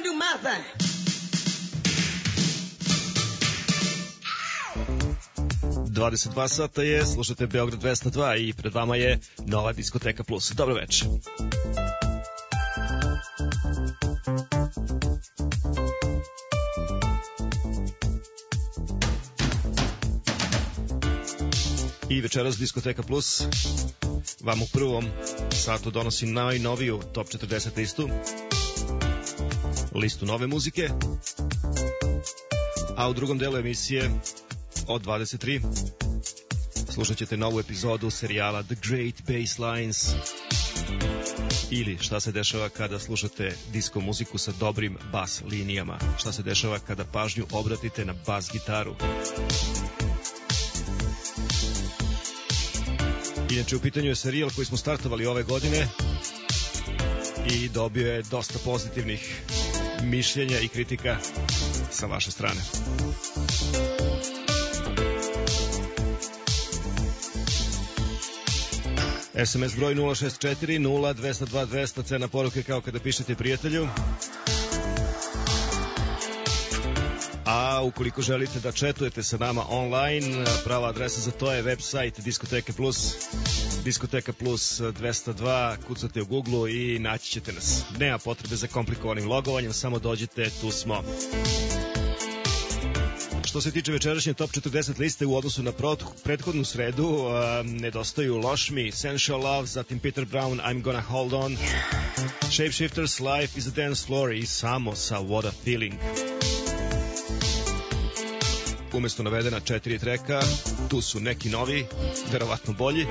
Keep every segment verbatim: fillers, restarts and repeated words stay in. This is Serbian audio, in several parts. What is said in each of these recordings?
do my thing. dvadeset dva sata je, slušate Beograd dvesta dva i pred vama je Nova diskoteka plus. Dobro večer. I večeras diskoteka plus vam u prvom satu donosi najnoviju top četrdeset listu, listu nove muzike, a u drugom delu emisije od dvadeset tri slušat ćete novu epizodu serijala The Great Basslines, ili šta se dešava kada slušate disko muziku sa dobrim bas linijama, šta se dešava kada pažnju obratite na bas gitaru. Inače, u pitanju je serijal koji smo startovali ove godine i dobio je dosta pozitivnih mišljenja i kritika sa vaše strane. es em es broj nula šest četiri nula dvesta dva dvesta, cena poruke kao kada pišete prijatelju. A ukoliko želite da četujete sa nama online, prava adresa za to je website Diskoteke Plus, Diskoteka Plus dvesta dva, kucate u Google i naći ćete nas. Nema potrebe za komplikovanim logovanjem, samo dođite, tu smo. Što se tiče večerašnje top četrdeset liste u odnosu na prethodnu sredu, uh, nedostaju Loš Mi, Sensual Love, zatim Peter Brown, I'm Gonna Hold On, Shapeshifters, Life is a Dance Floor i samo sa What a Feeling. Umesto navedena četiri treka, tu su neki novi, verovatno bolji.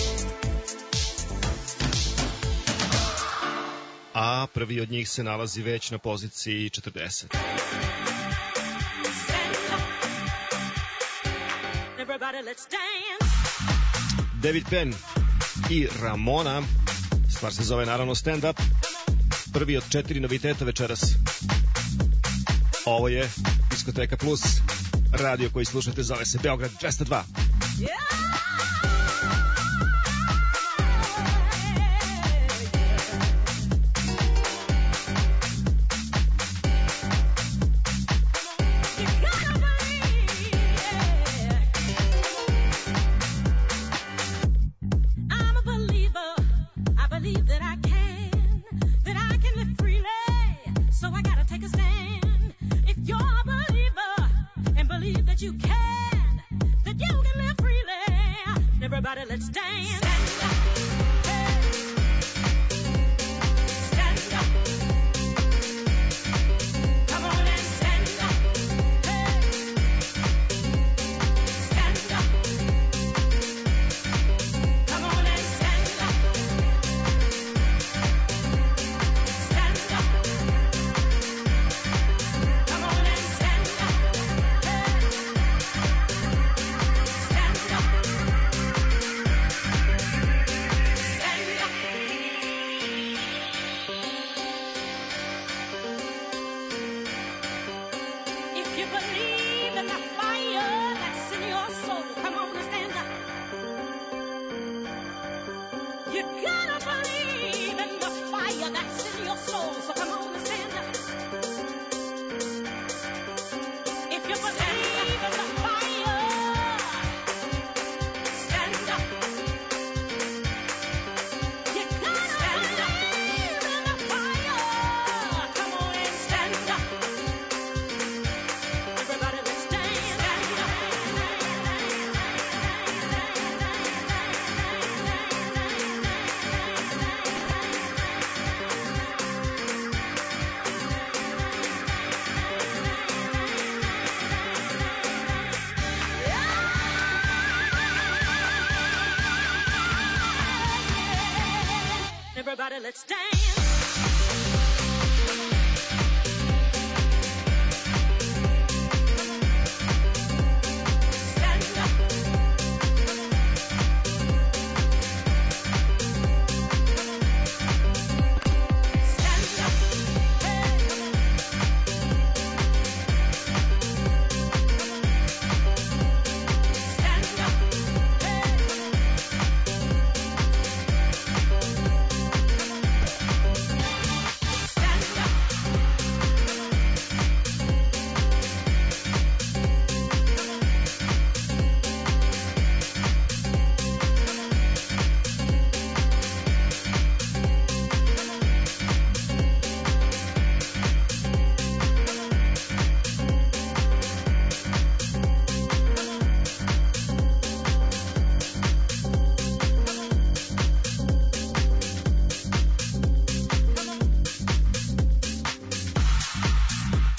A prvi od njih se nalazi već na poziciji četrdeset. David Penn i Ramona, stvar se zove naravno Stand Up, prvi od četiri noviteta večeras. Ovo je Diskoteka Plus, radio koji slušate zove se Beograd dvesta dva. You can, that you can live freely. Everybody, let's dance. Stand up. Everybody, let's dance.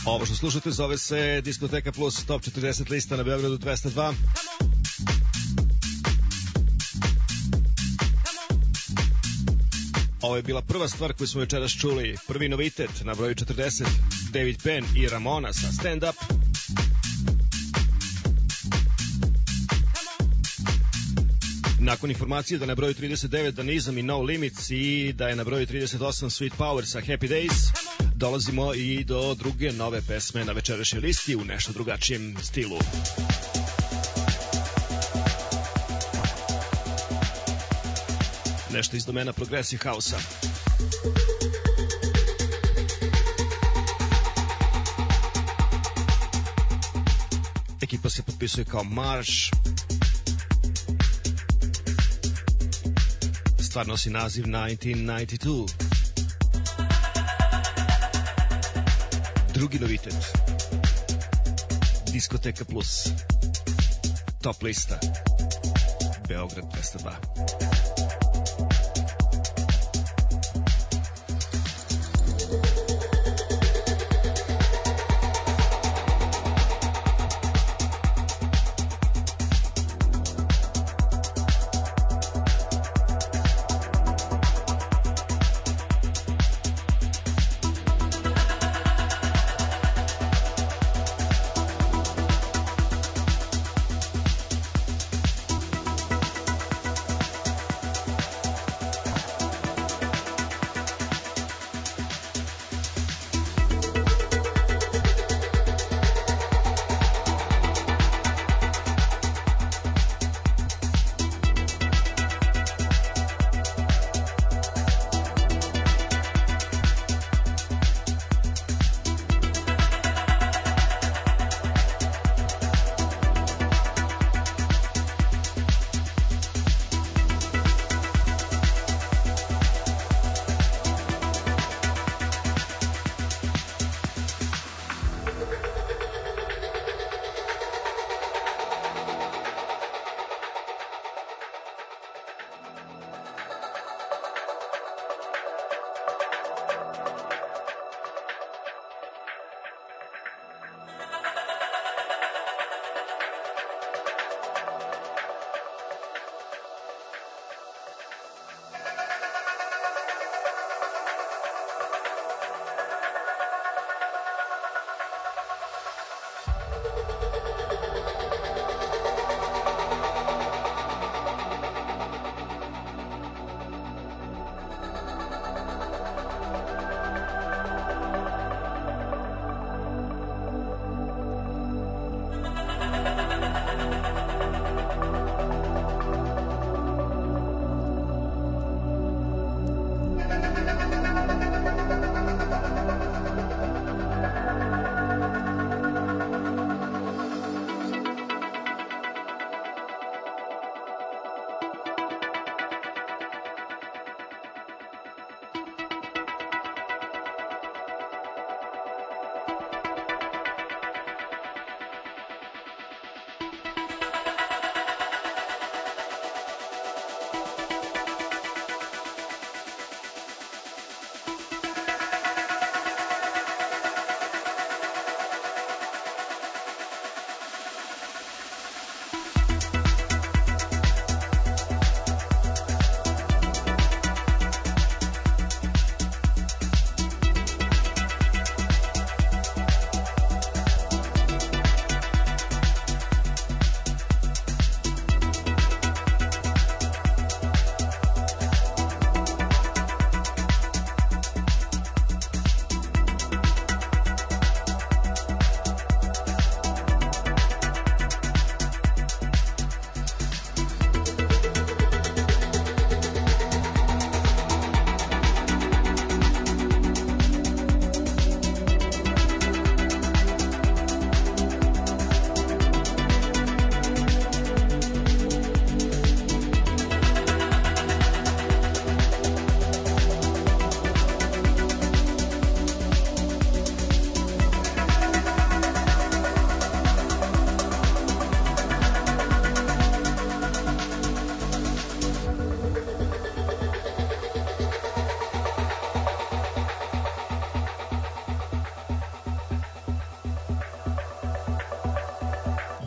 Ovo što slušate zove se Diskoteka Plus Top četrdeset lista na Beogradu dvesta dva. Ovo je bila prva stvar koju smo večeras čuli. Prvi novitet na broju četrdeset, David Penn i Ramona sa Stand Up. Nakon informacije da na broju trideset devet Danizam i No Limits i da je na broju trideset osam Sweet Power sa Happy Days, dolazimo i do druge nove pesme na večerašnjoj listi u nešto drugačijem stilu. Nešto iz domena Progressive House-a. Ekipa se potpisuje kao Marsh. Stvar nosi naziv devetnaest devedeset dva. Drugi novitet. Diskoteka Plus. Top lista. Beograd dvesta dva.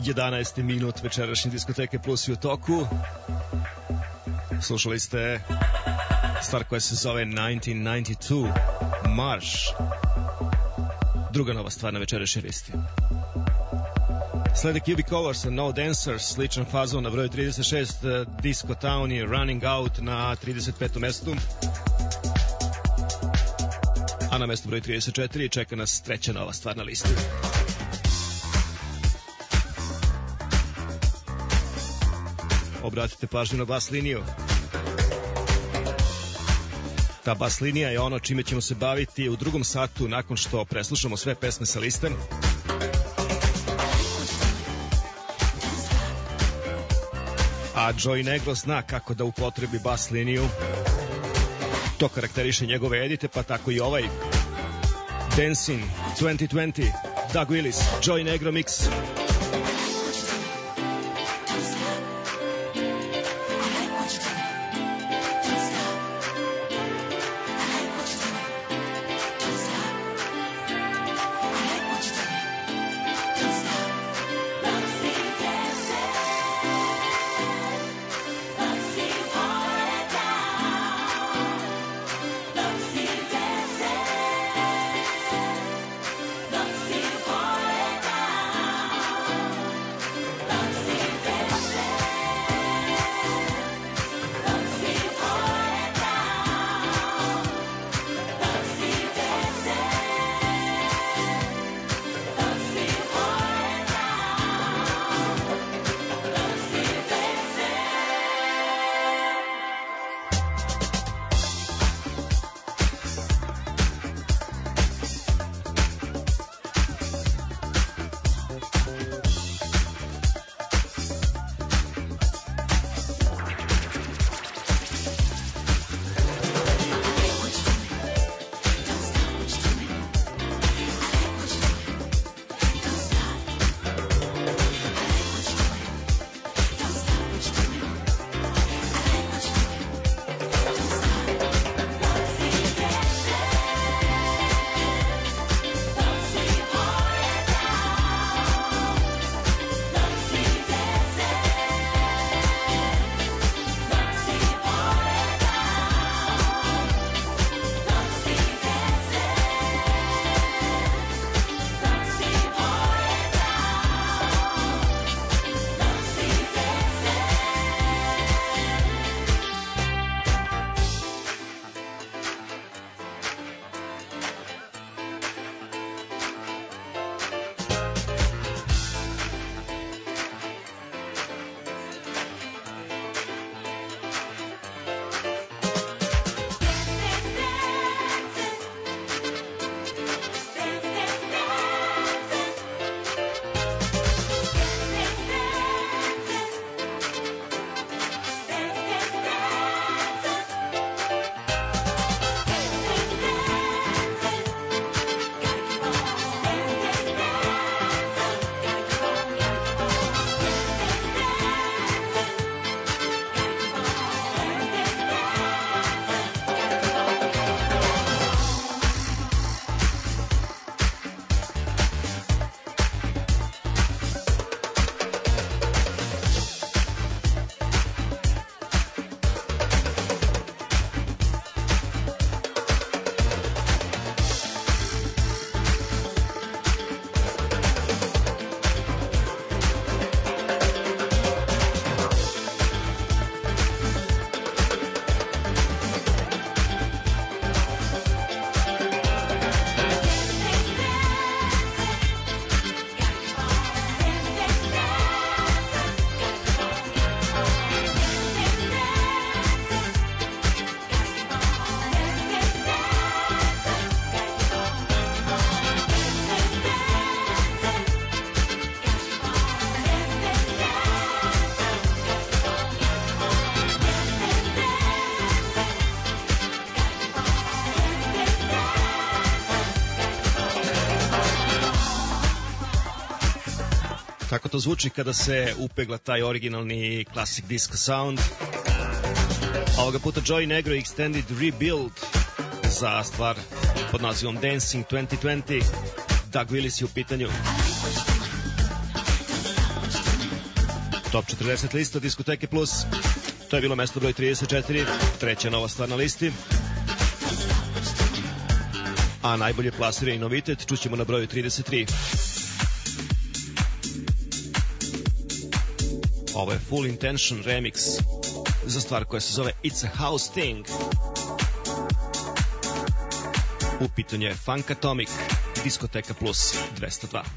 jedanaesti minut večerašnje diskoteke Plus je u toku. Slušali ste stvar koja se zove devetnaest devedeset dva, Marš. Druga nova stvar na večerašnjoj listi. Slede Cubic Colors, No Dancers, sličan fazon na broju trideset šest, Disco Town je Running Out na trideset petom mestu. A na mestu broj trideset četiri čeka nas treća nova stvar na listi. Obratite pažnju na bas liniju. Ta bas linija je ono čime ćemo se baviti u drugom satu nakon što preslušamo sve pesme sa liste. A Joey Negro zna kako da upotrebi bas liniju. To karakteriše njegove edite, pa tako i ovaj Dancing dvanaest dvadeset, Doug Willis, Joey Negro mix. Tako to zvuči kada se upegla taj originalni classic disco sound. Ovoga puta Joey Negro Extended Rebuild za stvar pod nazivom Dancing dvanaest dvadeset. Doug Willis je u pitanju. Top četrdeset lista Diskoteke Plus. To je bilo mesto broj trideset četiri, treća nova stvar na listi. A najbolje plasirani novitet čućemo na broju trideset tri. Ovo je Full Intention remix za stvar koja se zove It's a House Thing. U pitanju je Funkatomic, Diskoteka Plus dvesta dva.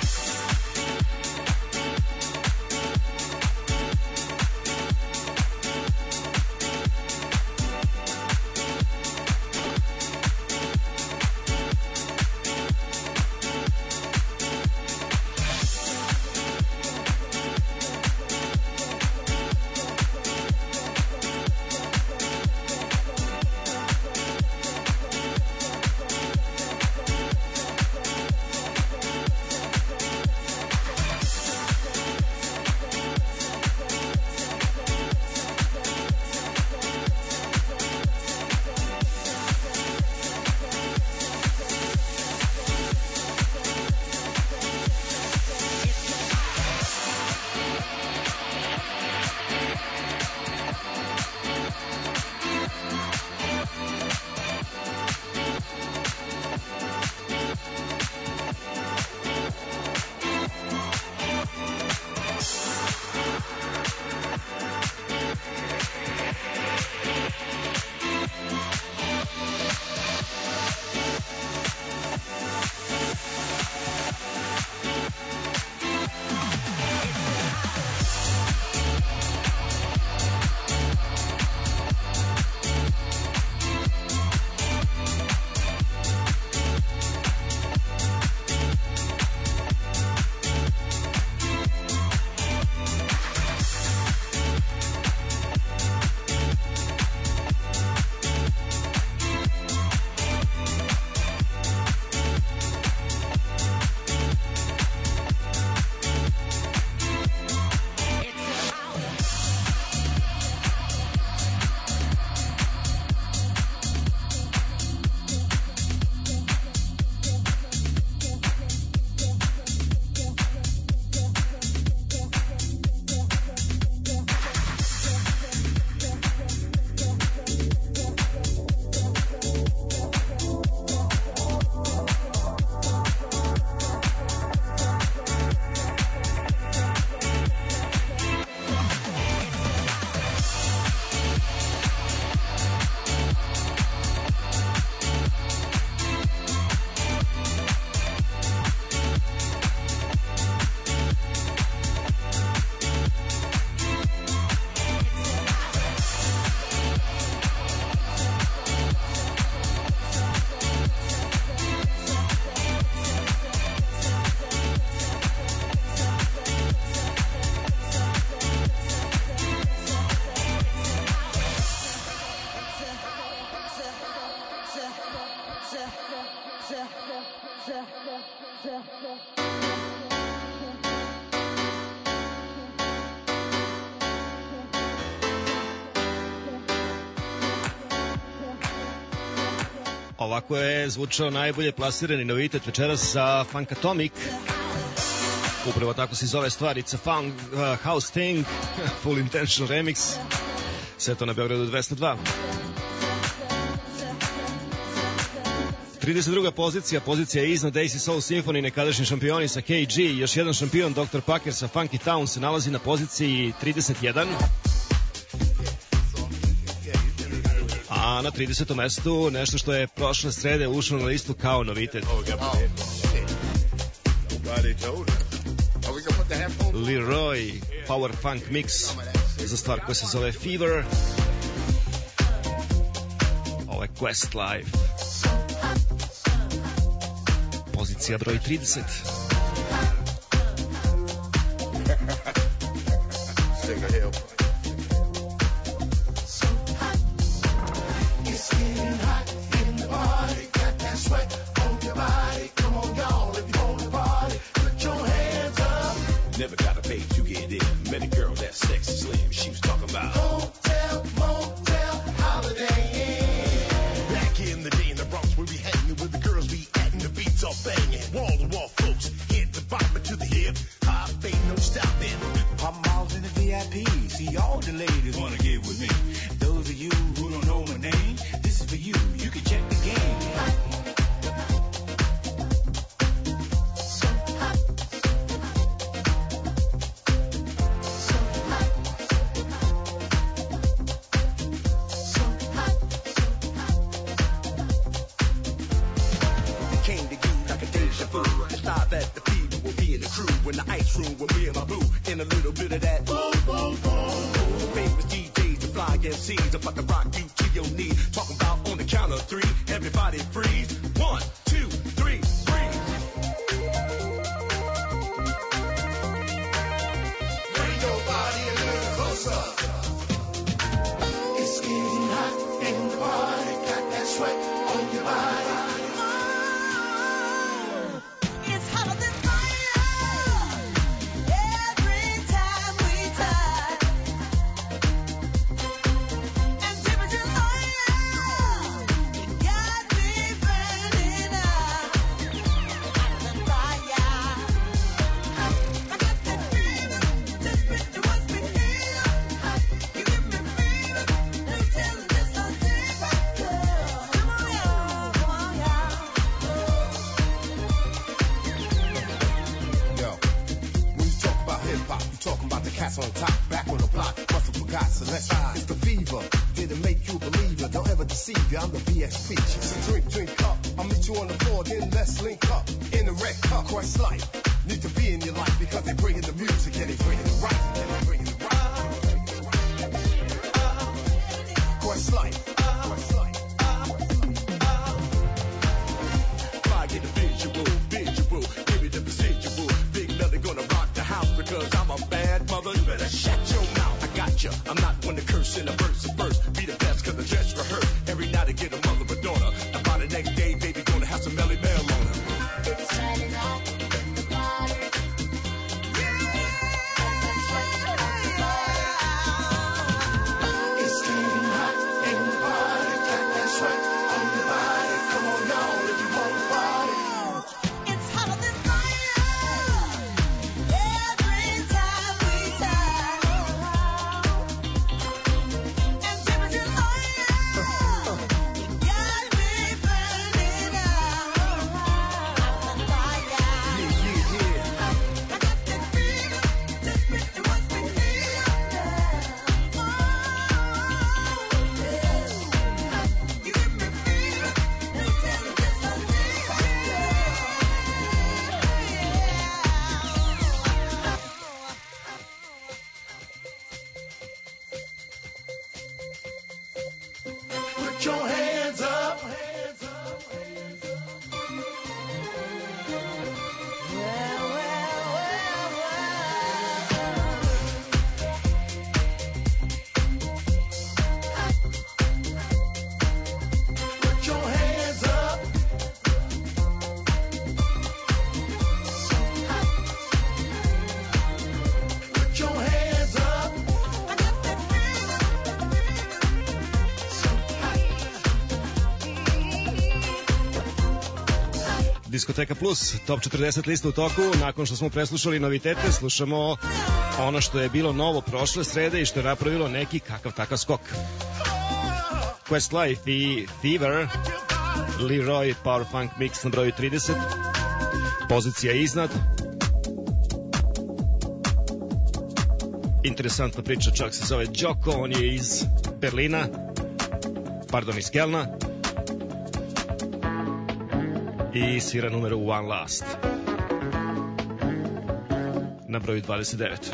Ovako je zvučao najbolje plasirani novitet večeras sa Funkatomic. Upravo tako se zove stvar, It's a Funk uh, House Thing, Full Intention remix. Sve to na Beogradu dvesta dva. trideset druga pozicija, pozicija je iznad A C Soul Symphony, nekadašnji šampioni sa K G. Još jedan šampion, doktor Packer sa Funky Town, se nalazi na poziciji trideset jedan. A na tridesetom mestu nešto što je prošle srede ušlo na listu kao novitet. Leroy Power Funk Mix za stvar koja se zove Fever. Ovo je Questlife. Pozicija broj trideset. Never gotta pay to get in. Met a girl that's sexy slim. She was talking about hotel, motel, holiday inn. Back in the day in the Bronx, where we hanging with the girls, we acting, the beats all banging. Wall to wall, folks, hit the bottom to the hip. Hop ain't no stopping. I'm miles in the in the ice room with me and my boo. In a little bit of that boom, boom, boom. Famous D Js, the fly M Cs, about to rock you to your knee. Talking about on the count of three, everybody freeze. One, two, three, freeze. Bring your body a little closer. It's getting hot in the party, got that sweat on your body. On top, back on the block, must have forgot, so let's ride. It's the fever, didn't make you believe it, don't ever deceive you, I'm the B X preacher. So drink, drink up, I'll meet you on the floor, then let's link up. In the red cup, Quest Life, need to be in your life because they bringing the music and they bringing it right, and they bringing it right. Quest Life, Quest Life. I get a visual, visual, give me the residual. Big Melly gonna rock the house because I'm a bad mother. You better shut your mouth. I got you. I'm not one to curse in a verse of verse. Be the best cause I dress rehearse. Every night I get a mother or daughter. And by the next day, baby, gonna have some Melly Mel on her. It's turning up in the party. It's getting hot in the party. Got that sweat on your body. Come on, y'all, if you want to party. It's hotter than fire. Every time we touch. And temperature higher. You got me burning up. I'm on fire. Yeah, yeah, yeah. I got that fever. Just with the ones we feel. Oh, yeah. You give me fever. No telling just how Put your hands up. Put your hands up. Put your hands up. I got that Diskoteka Plus, Top četrdeset lista u toku. Nakon što smo preslušali novitete, slušamo ono što je bilo novo prošle srede i što je napravilo neki kakav takav skok. Quest Life i Fever, Leroy Power Funk Mix na broju trideset. Pozicija iznad. Interesantna priča, čak se zove Đoko, on je iz Berlina, pardon, iz Kelna. I svira numeru One Last na broju dvadeset devet.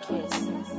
kiss.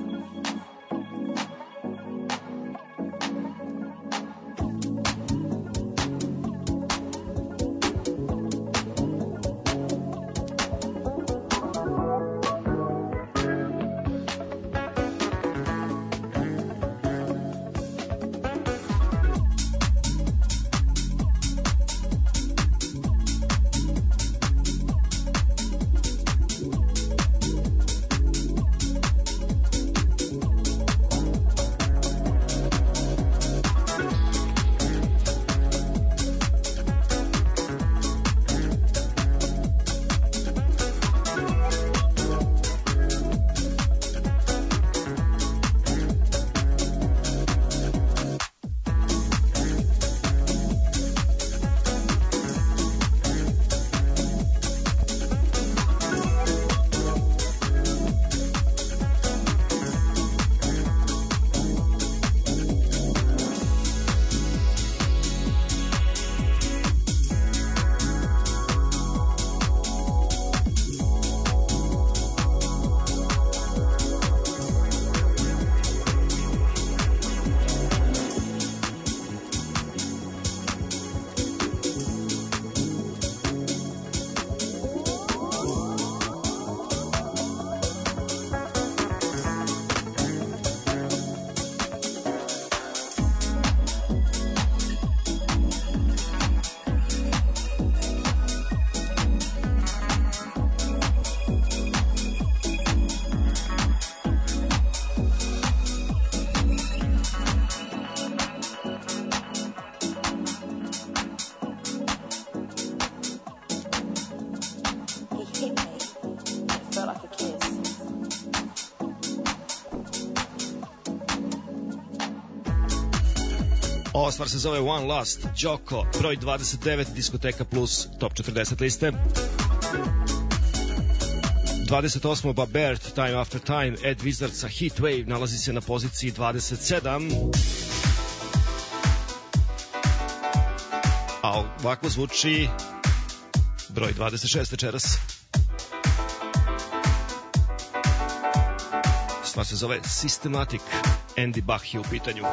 Ova stvar se zove One Last, Joko, broj dvadeset devet, Diskoteka Plus, top četrdeset liste. dvadeset osmo Babert, Time After Time, Ed Wizard sa Heat Wave, nalazi se na poziciji dvadeset sedam. A ovako zvuči broj dvadeset šest večeras. Stvar se zove Systematic, Andy Bach je u pitanju.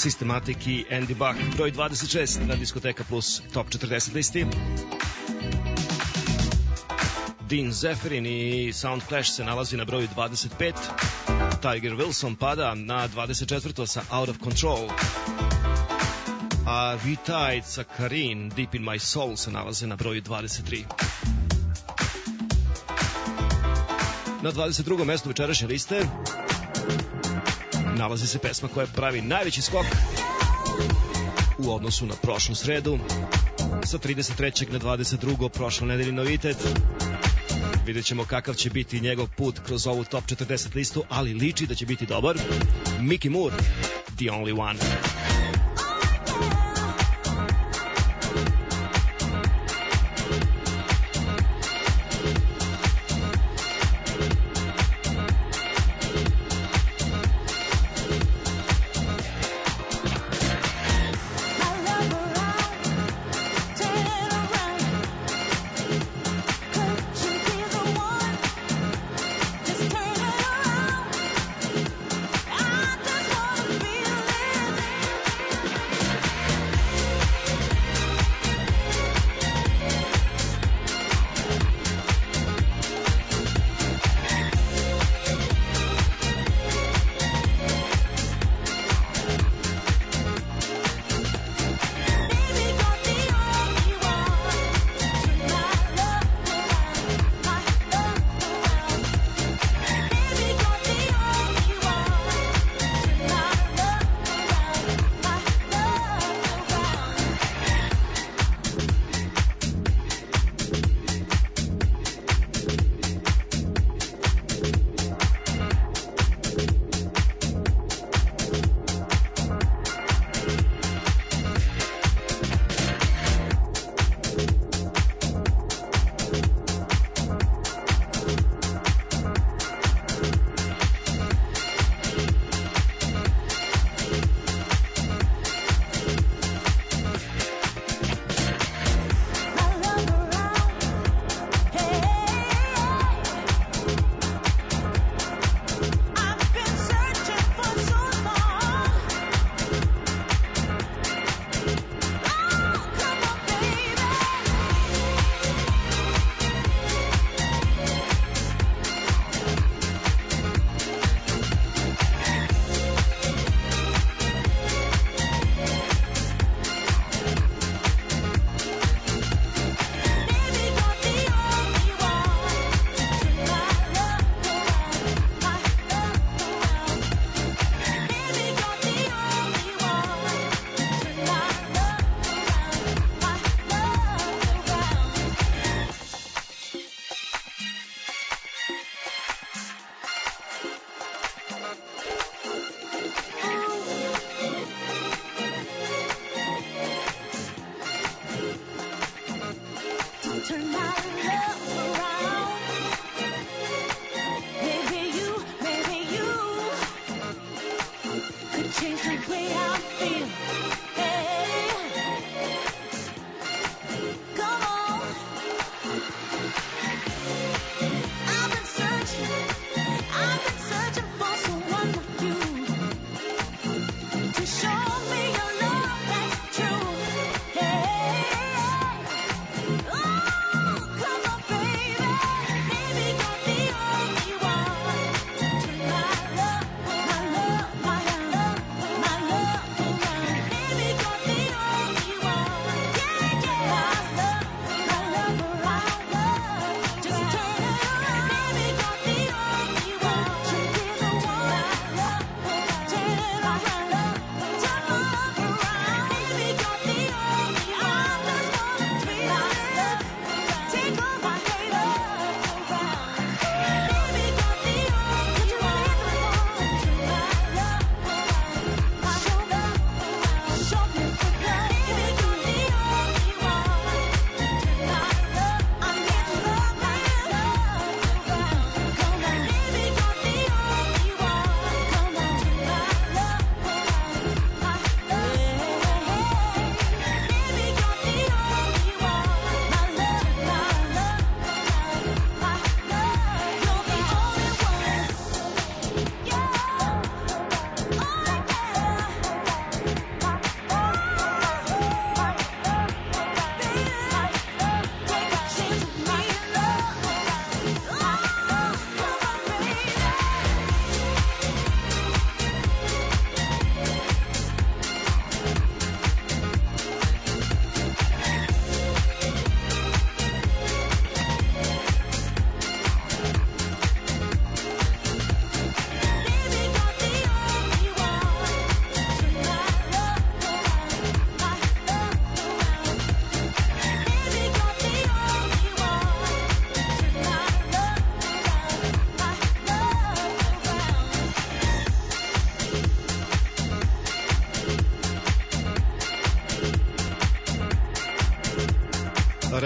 Systematic i Andy Bach, broj dvadeset šest na Diskoteka Plus Top četrdeset listi. Dean Zephyrin i Sound Clash se nalazi na broju dvadeset pet. Tiger Wilson pada na dvadeset četvrto sa Out of Control. A Retired sa Karin, Deep in My Soul se nalaze na broju dvadeset tri. Na dvadeset drugom mestu večerašnje liste nalazi se pesma koja pravi najveći skok u odnosu na prošlu sredu. Sa trideset trećeg na dvadeset drugo prošle nedelje novitet. Vidjet ćemo kakav će biti njegov put kroz ovu Top četrdeset listu, ali liči da će biti dobar. Mickey Moore, The Only One. Baby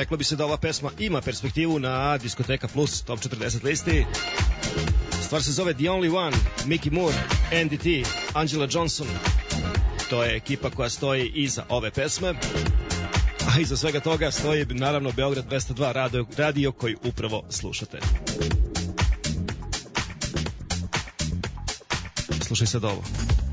reklo bi se da ova pesma ima perspektivu na Diskoteka Plus Top četrdeset listi. Stvar se zove The Only One, Mickey Moore, Andy T, Angela Johnson. To je ekipa koja stoji iza ove pesme. A iza svega toga stoji naravno Beograd dvesta dva radio, radio koji upravo slušate. Slušaj sad ovo.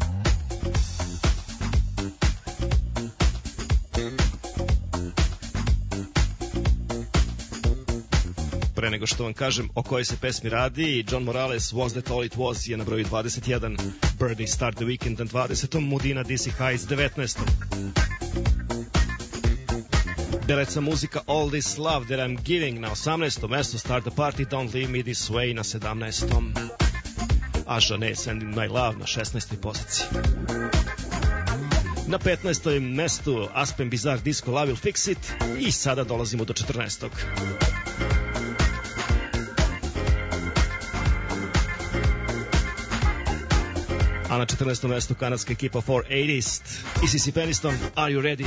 Pre nego što vam kažem o kojoj se pesmi radi, John Morales, Was That All It Was je na broju dvadeset jedan, Birdie Start the Weekend na dvadesetom, Mudina D C Heights devetnaestom. Beleca muzika All This Love That I'm Giving na osamnaestom mestu, Start the Party, Don't Leave Me This Way na sedamnaestom. A Jeanette Sending My Love na šesnaestoj poziciji. Na petnaestom mestu Aspen Bizarre Disco Love Will Fix It i sada dolazimo do četrnaestog. A na četrnaestom mestu kanadska ekipa four eighties, E C C Peniston, Are You Ready?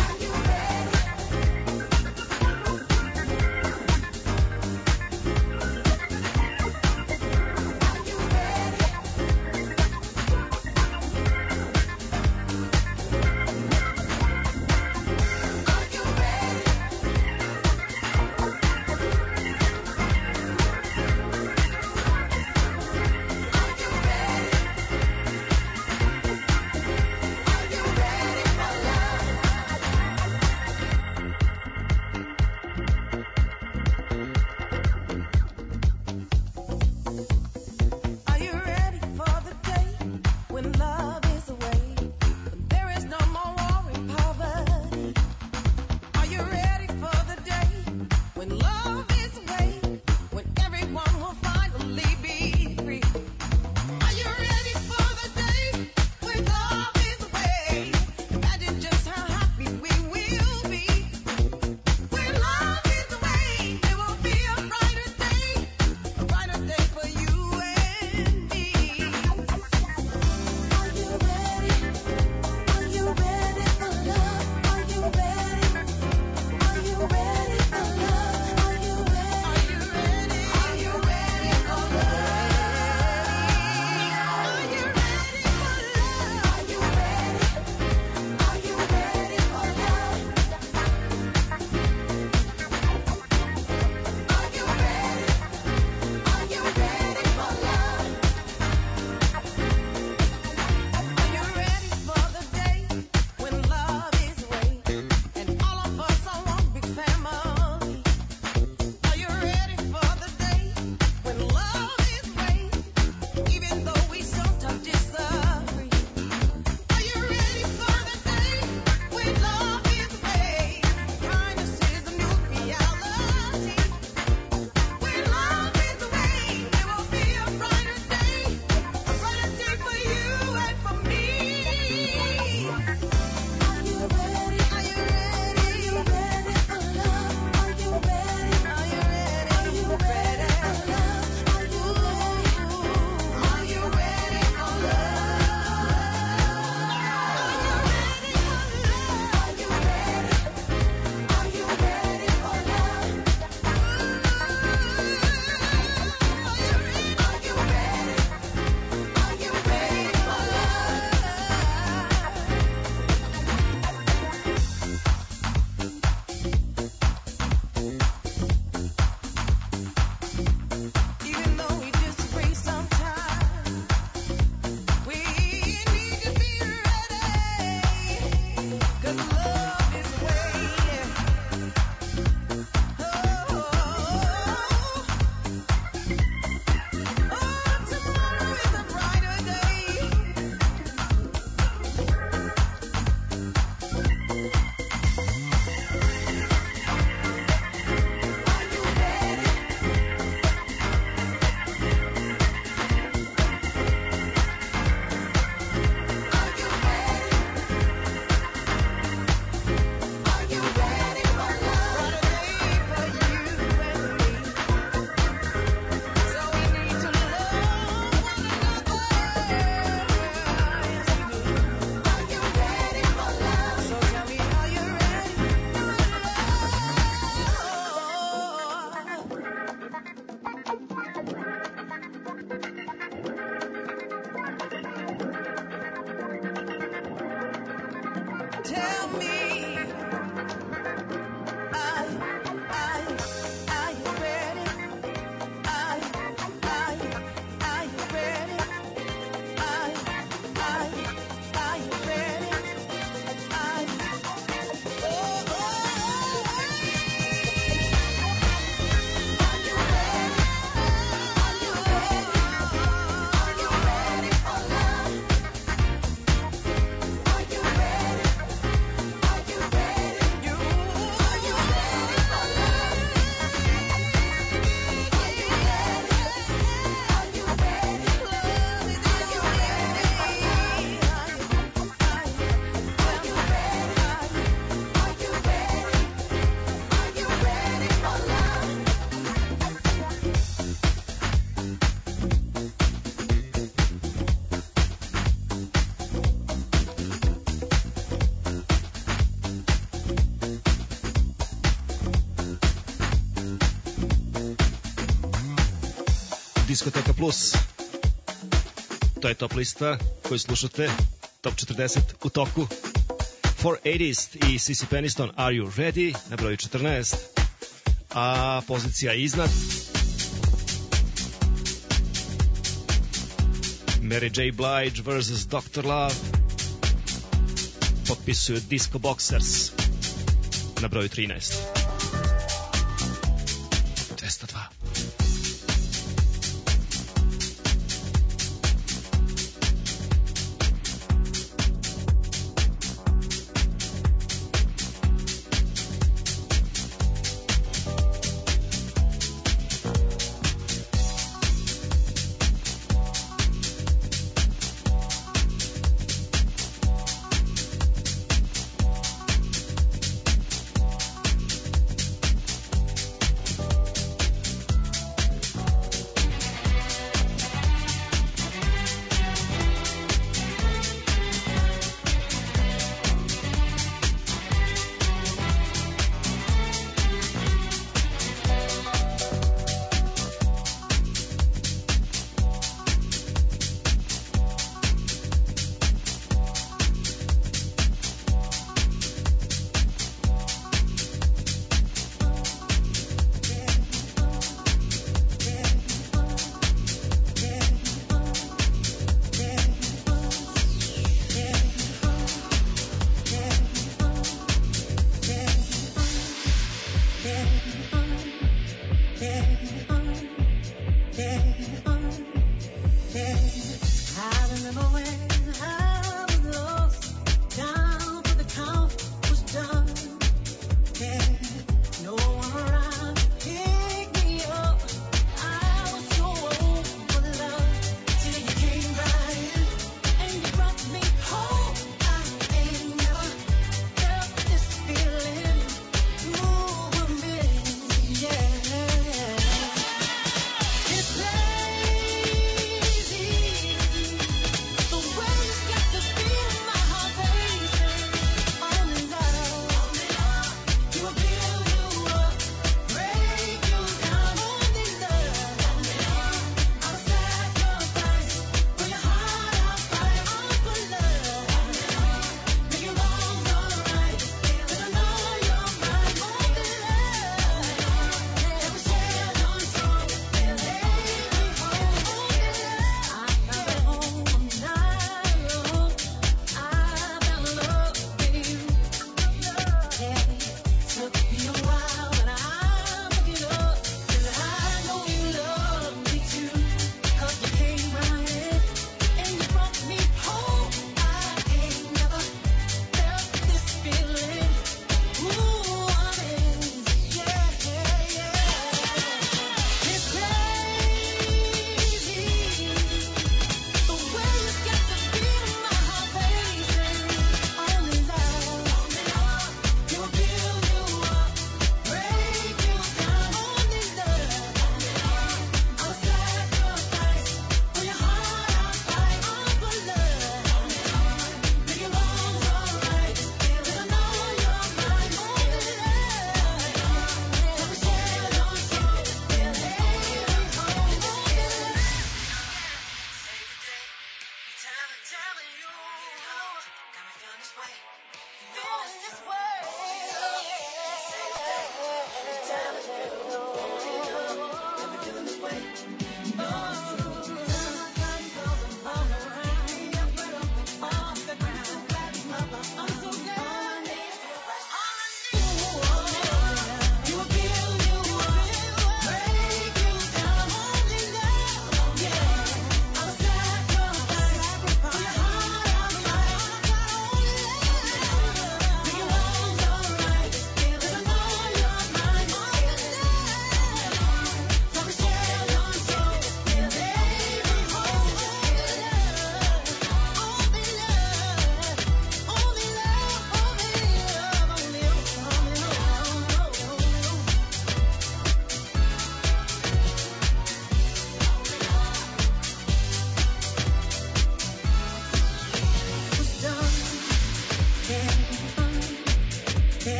Diskoteka Plus. To je top lista koju slušate, top četrdeset u toku. four eighties i Sissy Peniston, Are You Ready, na broju četrnaest. A pozicija iznad Mary J. Blige versus doktor Love potpisuju Disco Boxers na broju trinaest. dvesta dva.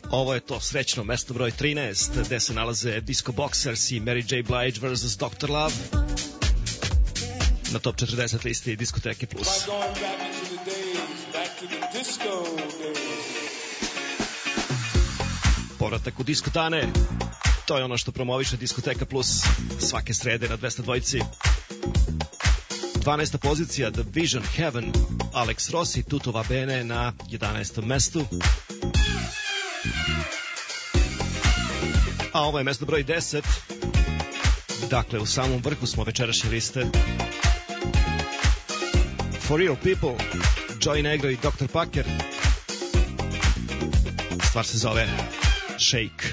Ovo je to srećno mesto broj trinaest, gde se nalaze Disco Boxers i Mary J. Blige versus doktor Love. Na top četrdeset listi Diskoteke Plus. Povratak u diskotane, to je ono što promoviše Diskoteka Plus svake srede na dvesta dva. dvanaesta pozicija The Vision Heaven, Alex Rossi, Tutto va bene na jedanaestom mestu. A ovo je mesto broj deset. Dakle, u samom vrhu smo večerašnje liste. For Real People, Joey Negro i doktor Packer. Stvar se zove Shake.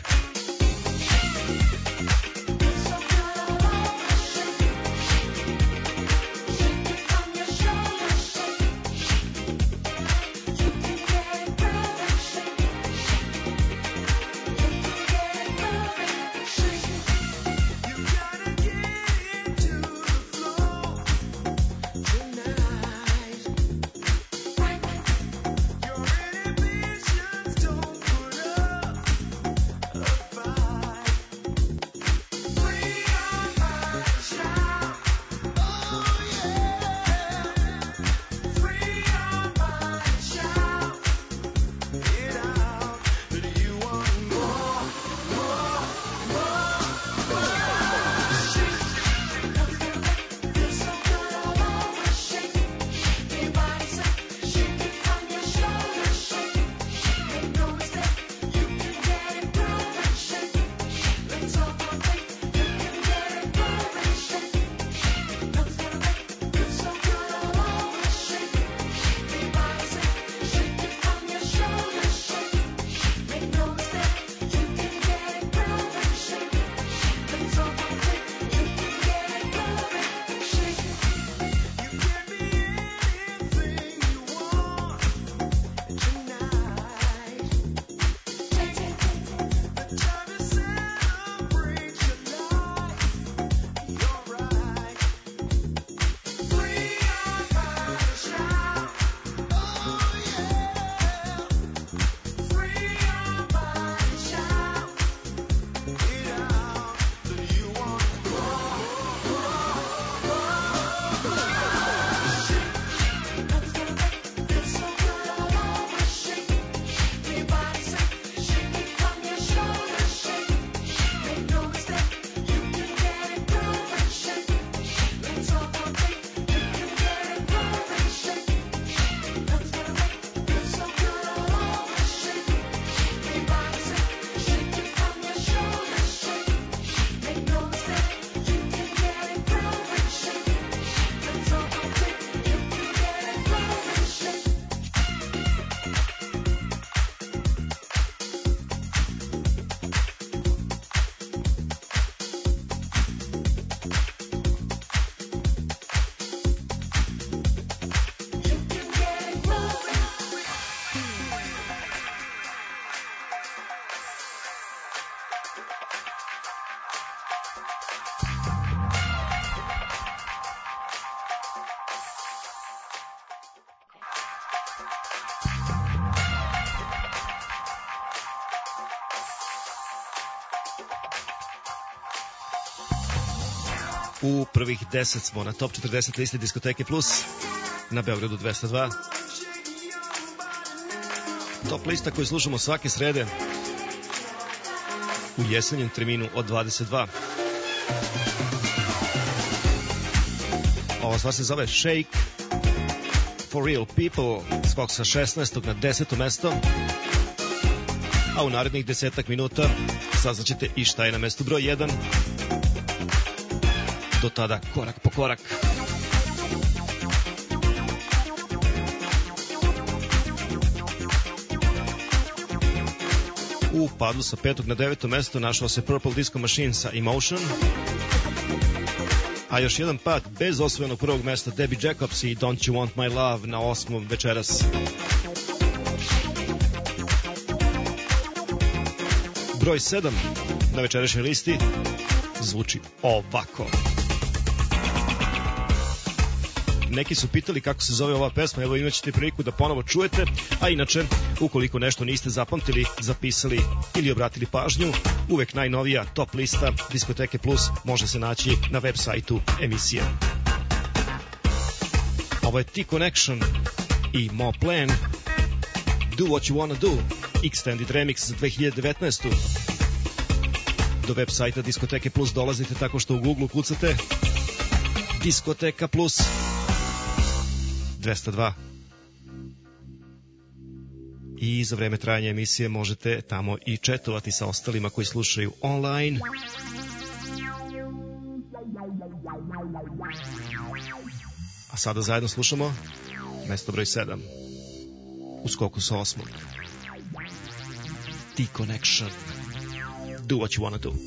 U prvih deset smo na top četrdeset listi Diskoteke Plus na Beogradu dvesta dva. Top lista koju slušamo svake srede u jesenjem terminu od dvadeset dva. Ova stvar se zove Shake, For Real People, skok sa šesnaestog na deseto mesto. A u narednih desetak minuta saznaćete i šta je na mestu broj jedan. Do tada korak po korak. U padu sa petog na deveto mesto našao se Purple Disco Machine sa Emotion. A još jedan pad bez osvojenog prvog mesta Debbie Jacobs i Don't You Want My Love na osmom večeras. Broj sedam na večerašnjoj listi zvuči ovako. neki su pitali kako se zove ova pesma, evo imaćete priliku da ponovo čujete, a inače, ukoliko nešto niste zapamtili, zapisali ili obratili pažnju, uvek najnovija top lista Diskoteke Plus može se naći na web sajtu emisije. Ovo je T-Connection i Mo Plan, Do What You Wanna Do, Extended Remix za dve hiljade devetnaestu. Do web sajta Diskoteke Plus dolazite tako što u Google kucate Diskoteka Plus dvesta dva. I za vreme trajanja emisije možete tamo i četovati sa ostalima koji slušaju online. A sada zajedno slušamo mesto broj sedam u skoku sa osmog. T-Connection, Do What You Wanna Do.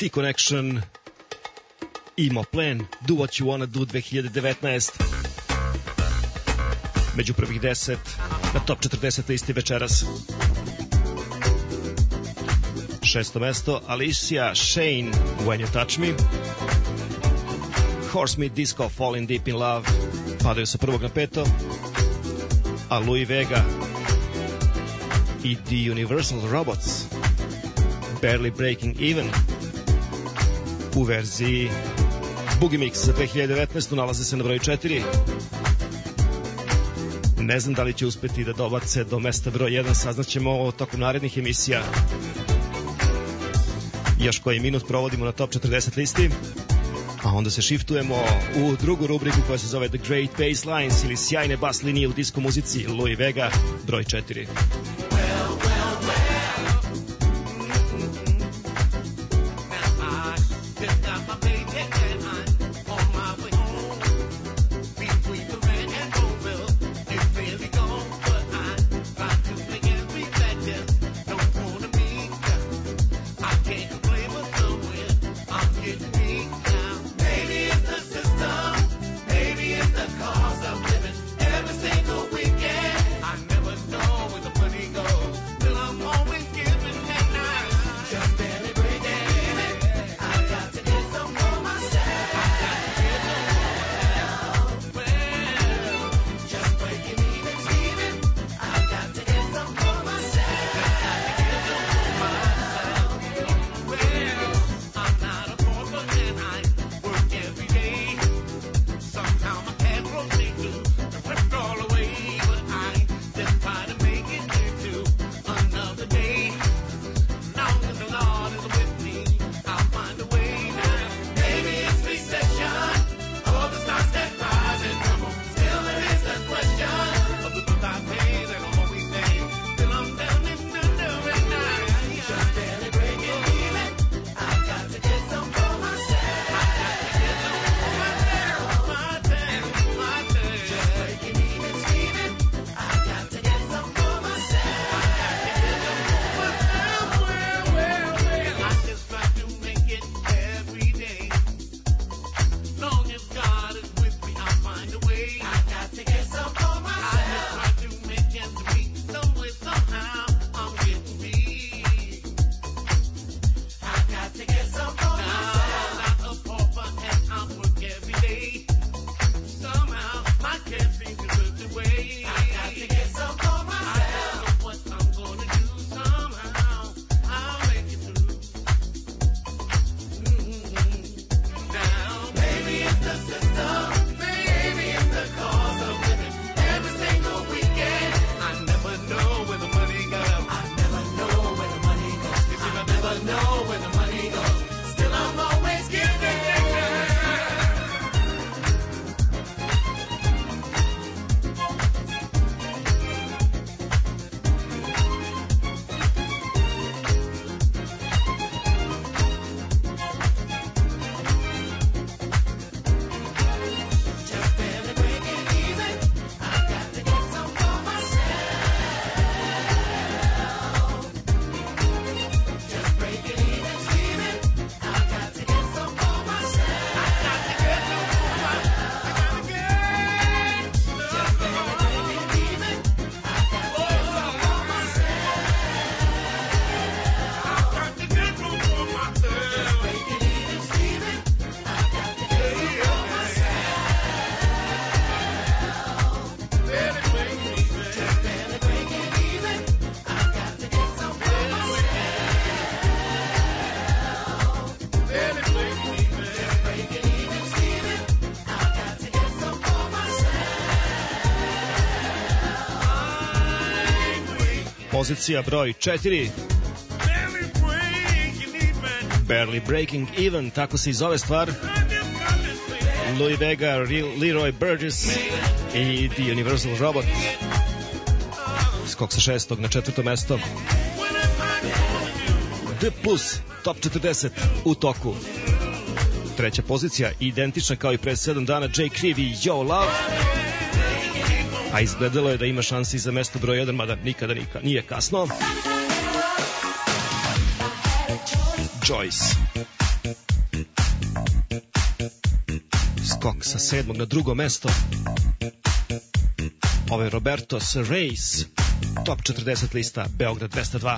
T-Connection, Emo Plan, Do What You Wanna Do dve hiljade devetnaeste. Među prvih deset na top četrdeset listi večeras. Šesto mesto, Alicia Shane, When You Touch Me. Horsemeat Disco, Falling Deep in Love, padaju sa prvog na peto. A Louis Vega i The Universal Robots, Barely Breaking Even, u verziji Boogie Mix za dve hiljade devetnaeste. nalaze se na broju četiri. Ne znam da li će uspeti da dobace do mesta broj jedan, saznaćemo tokom narednih emisija. Još koji minut provodimo na top četrdeset listi, a onda se shiftujemo u drugu rubriku koja se zove The Great Basslines ili sjajne bas linije u disko muzici. Louis Vega, broj četiri. Pozicija broj četiri. Barely Breaking Even, tako se i zove stvar. Louis Vega, Leroy Burgess i The Universal Robot. Skok sa šestog na četvrto mesto. D plus, top četrdeset u toku. Treća pozicija, identična kao i pre sedam dana, J. Kriv i Yo Love. A izgledalo je da ima šansi za mesto broj jedan, mada nikada nika, nije kasno. Joyce, Skok sa sedmog na drugo mesto. Ovo je Roberto's Race, top četrdeset lista Beograd dvesta dva.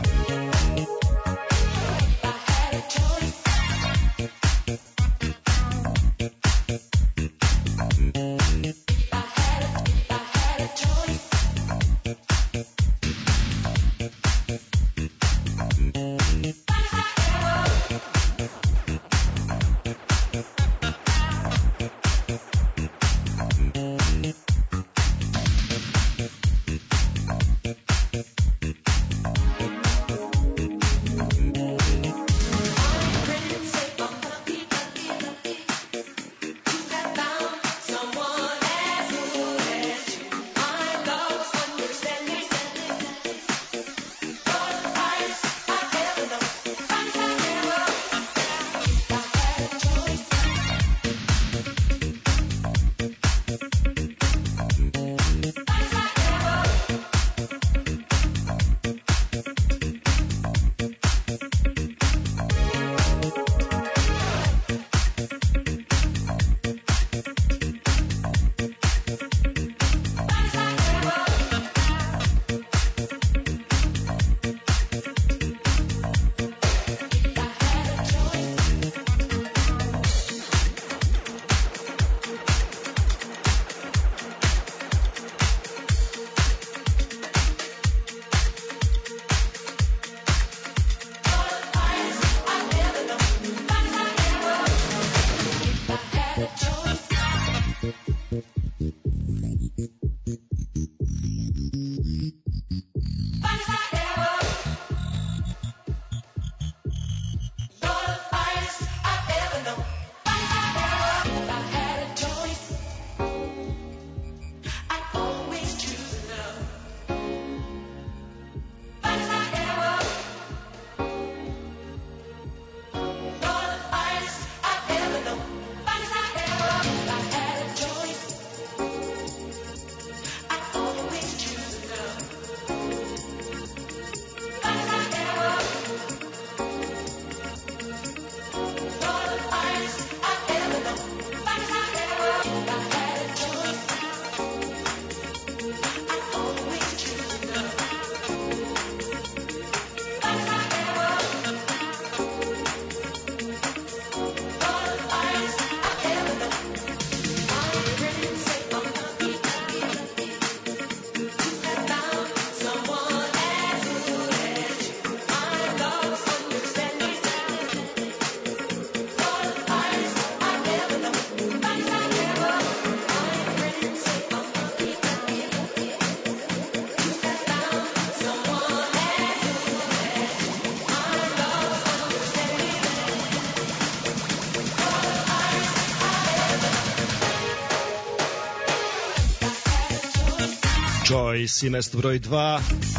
Joyce i mesto broj dva,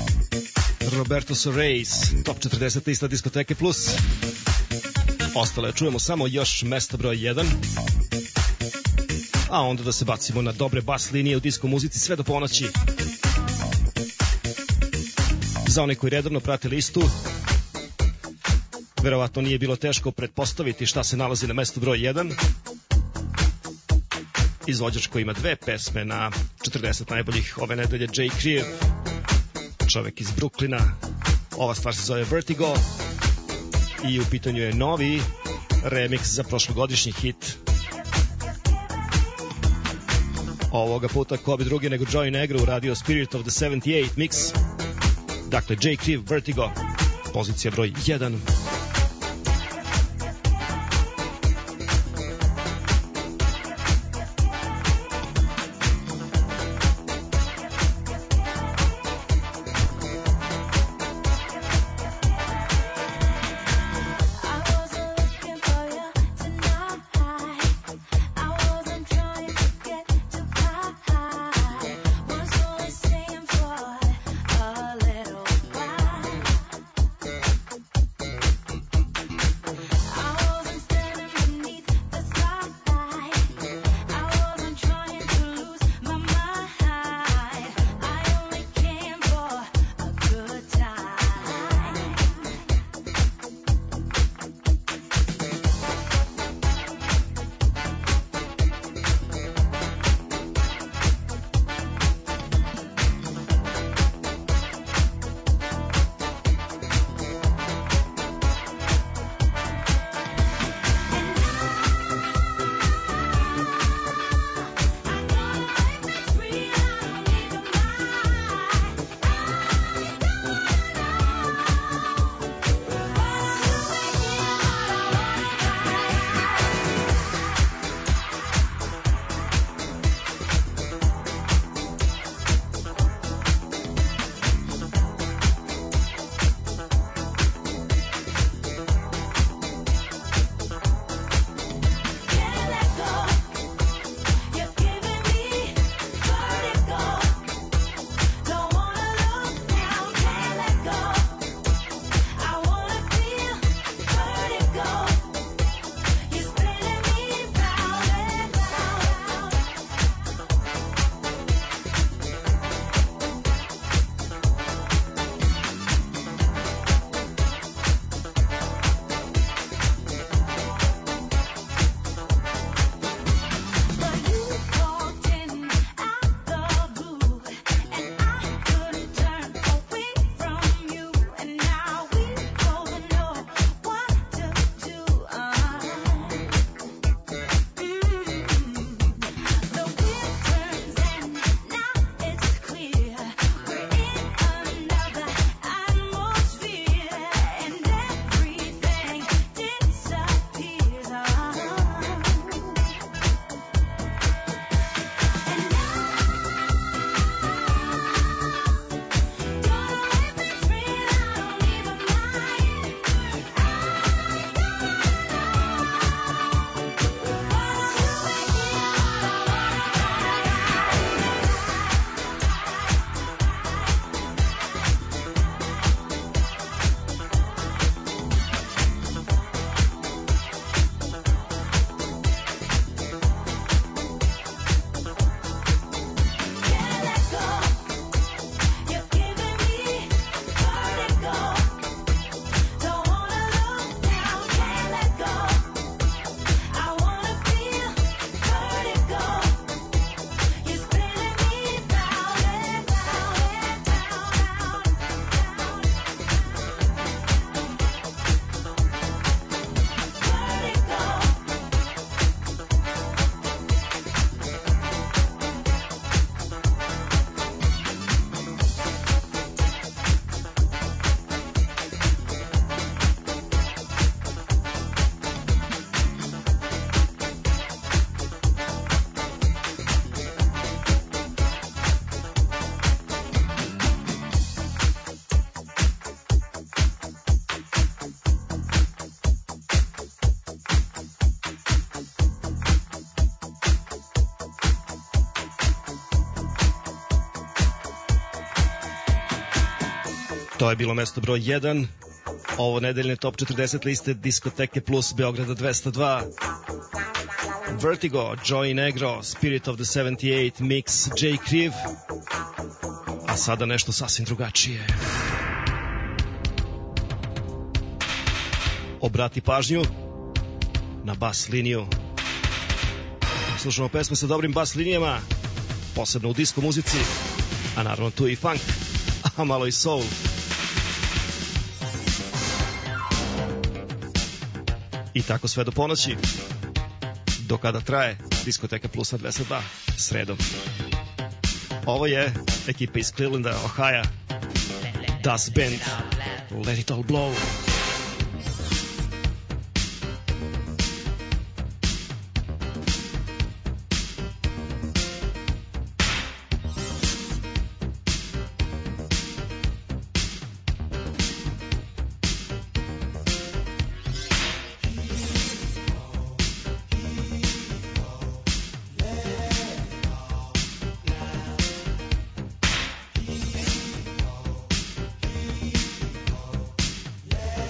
Roberto's Race, top četrdeset lista diskoteke plus. Ostale čujemo samo još mesto broj jedan. A onda da se bacimo na dobre bas linije u disko muzici sve do ponoći. Za one koji redovno prate listu, verovatno nije bilo teško pretpostaviti šta se nalazi na mestu broj jedan. Izvođač koji ima dve pesme na četrdeset najboljih ove nedelje, Jay Creve, čovek iz Brooklyna. Ova stvar se zove Vertigo i u pitanju je novi remix za prošlogodišnji hit. Ovoga puta ko bi drugi nego Joey Negro uradio Spirit of the sedamdeset osam mix. Dakle, Jay Creve, Vertigo, pozicija broj jedan. To je bilo mesto broj jedan. Ovo nedeljne top četrdeset liste Diskoteke Plus Beograda dvesta dva. Vertigo, Joey Negro, Spirit of the sedamdeset osam, Mix, J. Kriv. A sada nešto sasvim drugačije. Obrati pažnju na bas liniju. Slušamo pesme sa dobrim bas linijama, posebno u disco muzici, a naravno tu i funk, a malo i soul. I tako sve do ponoći, do kada traje Diskoteka Plus na dvesta dva, sredom. Ovo je ekipa iz Clevelanda, Ohio, Das Band, Let It All Blow. Let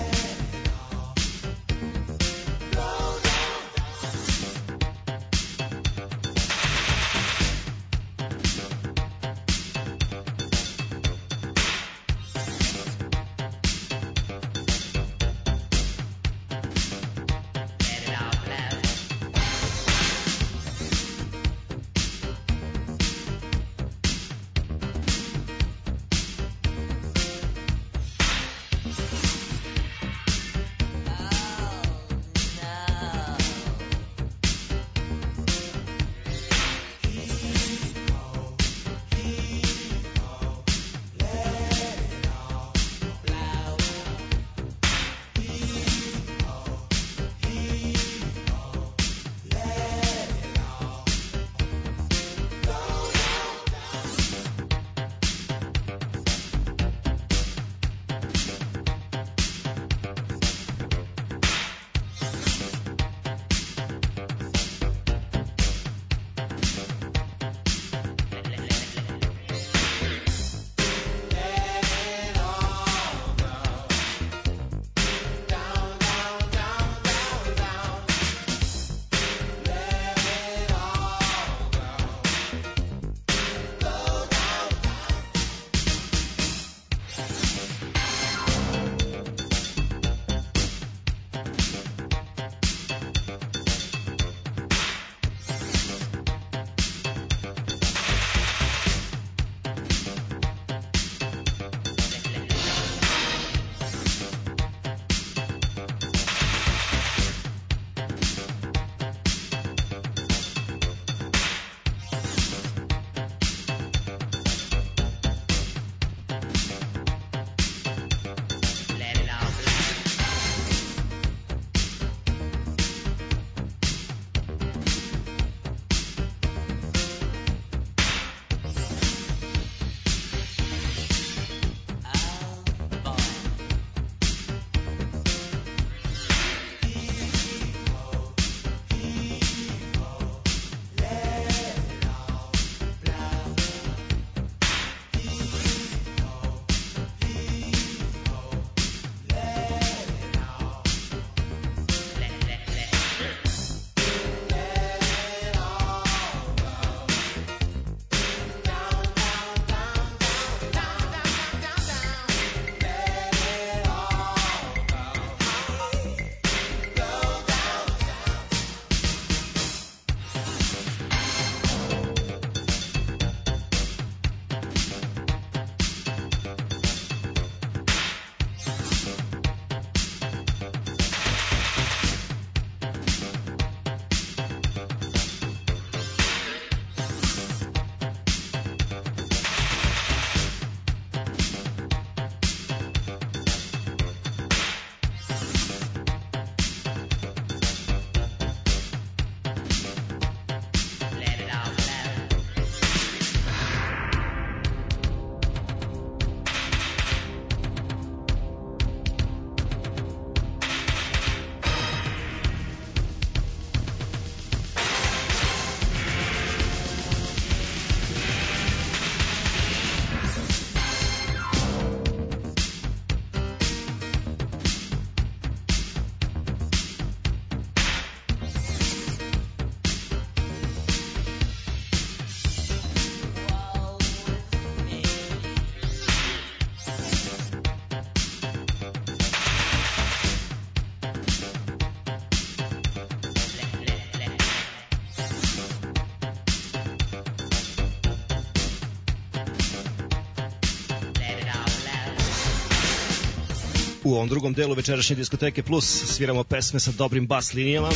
U ovom drugom delu večerašnje Diskoteke Plus sviramo pesme sa dobrim bas linijama.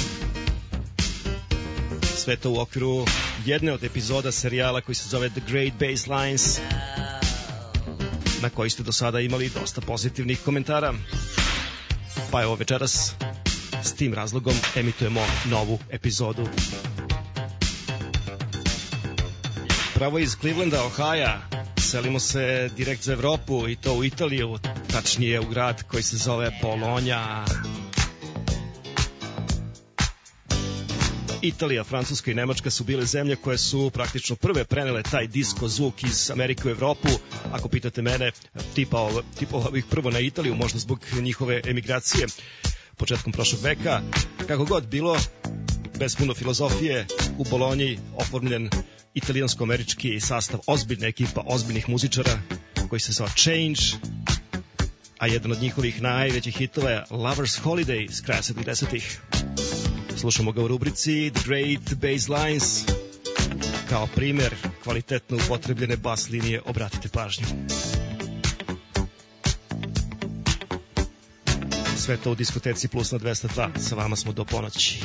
Sve to u okviru jedne od epizoda serijala koji se zove The Great Basslines, na koji ste do sada imali dosta pozitivnih komentara. Pa evo večeras s tim razlogom emitujemo novu epizodu. Pravo iz Clevelanda, Ohaja, selimo se direkt za Evropu i to u Italiju, tačnije u grad koji se zove Bologna. Italija, Francuska i Nemačka su bile zemlje koje su praktično prve prenele taj disco zvuk iz Amerike u Evropu. Ako pitate mene, tipa, tipa ovih prvo na Italiju, možda zbog njihove emigracije početkom prošlog veka. Kako god bilo, bez puno filozofije, u Bolonji oformljen italijansko-američki sastav, ozbiljna ekipa ozbiljnih muzičara koji se zove Change, a jedan od njihovih najvećih hitova je Lover's Holiday s kraja sedamdesetih. Slušamo ga u rubrici The Great Basslines. Kao primer kvalitetno upotrebljene bas linije, obratite pažnju. Sve to u Diskoteci Plus na dvesta dva. Sa vama smo do ponoći.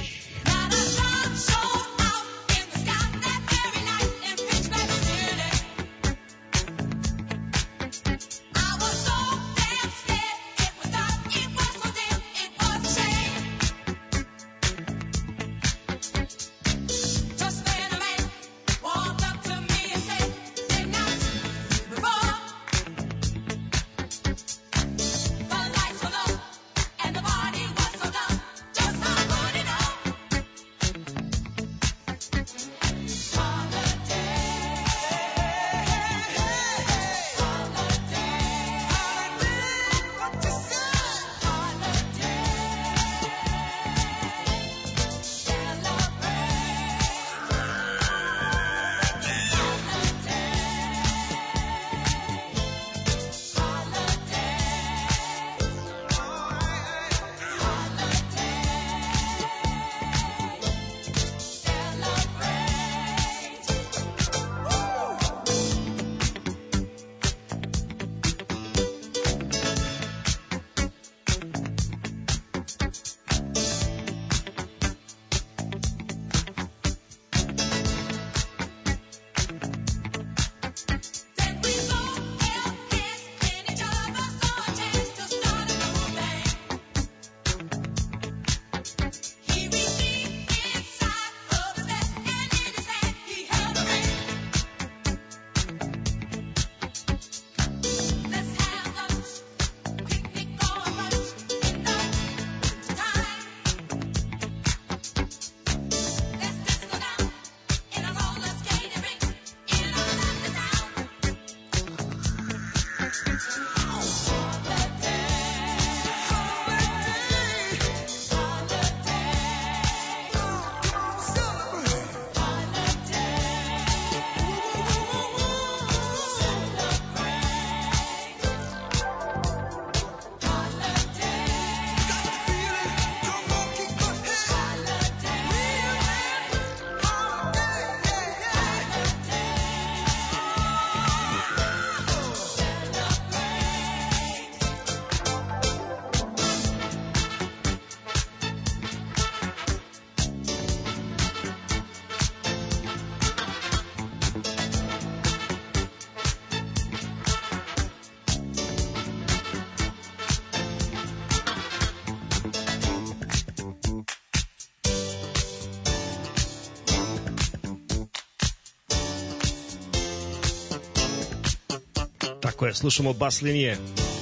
Tako je, slušamo bas linije.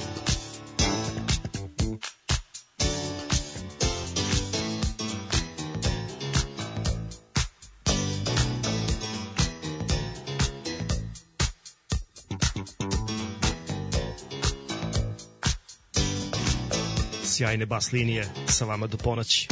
Sjajne bas linije sa vama do ponoći.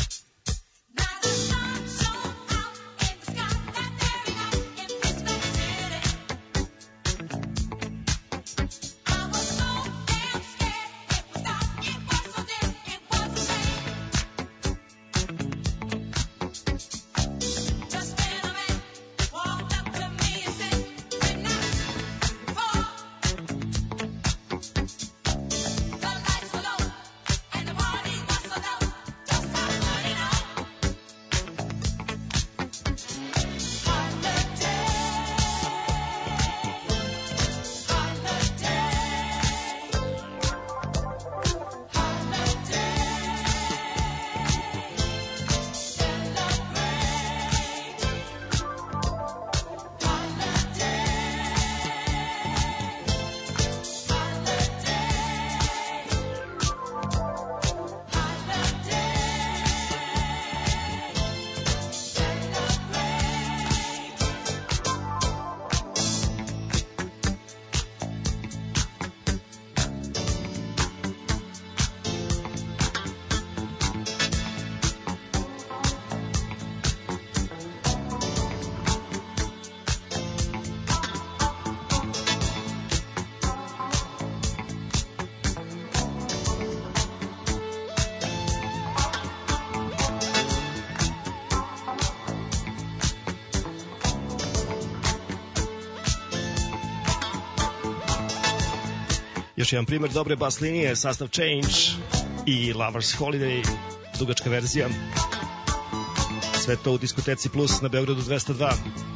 Još jedan primjer dobre bas linije, sastav Change i Lovers Holiday, dugačka verzija. Sve to u diskoteci Plus na Beogradu dvesta dva.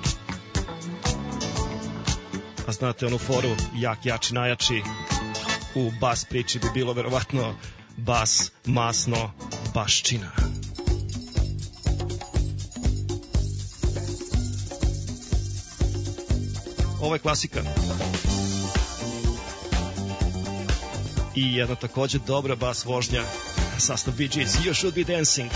A znate onu foru, jak, jači, najjači. U bas priči bi bilo verovatno bas, masno, baščina. Ovo je klasika. I jedna također dobra bas vožnja, sastav Bee Gees, You Should Be Dancing.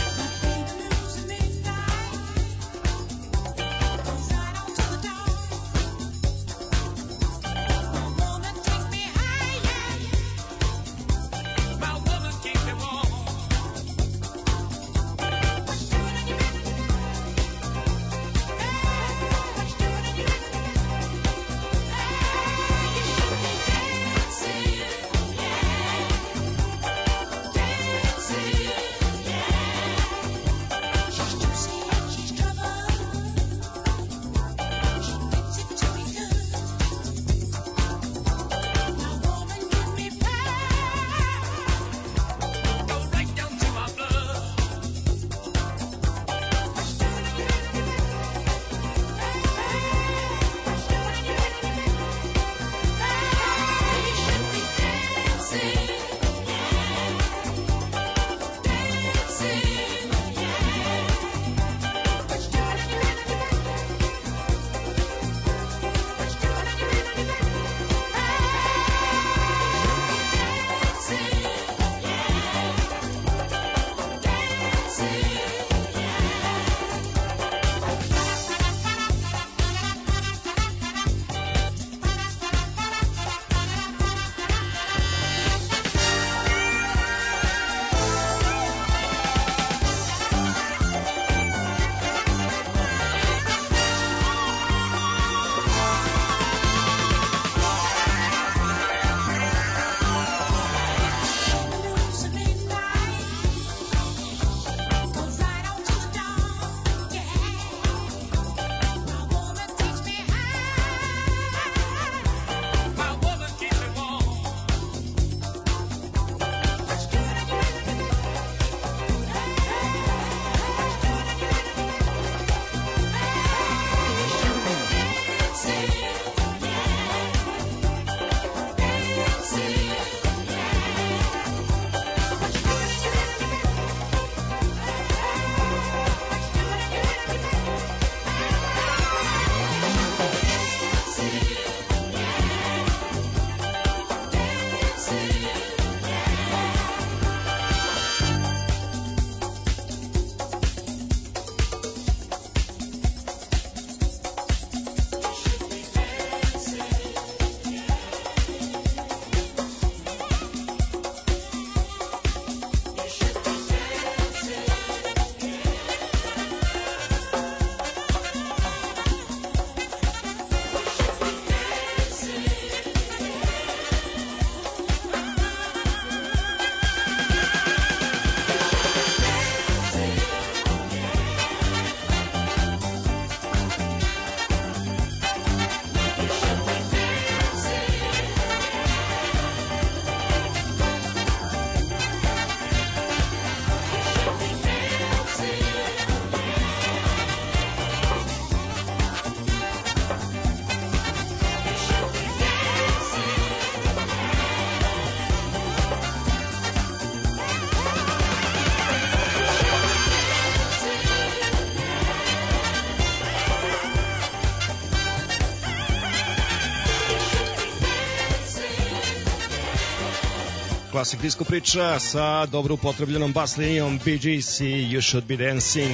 Klasik disko priča sa dobro upotrebljenom bas linijom Bee Gees i You Should Be Dancing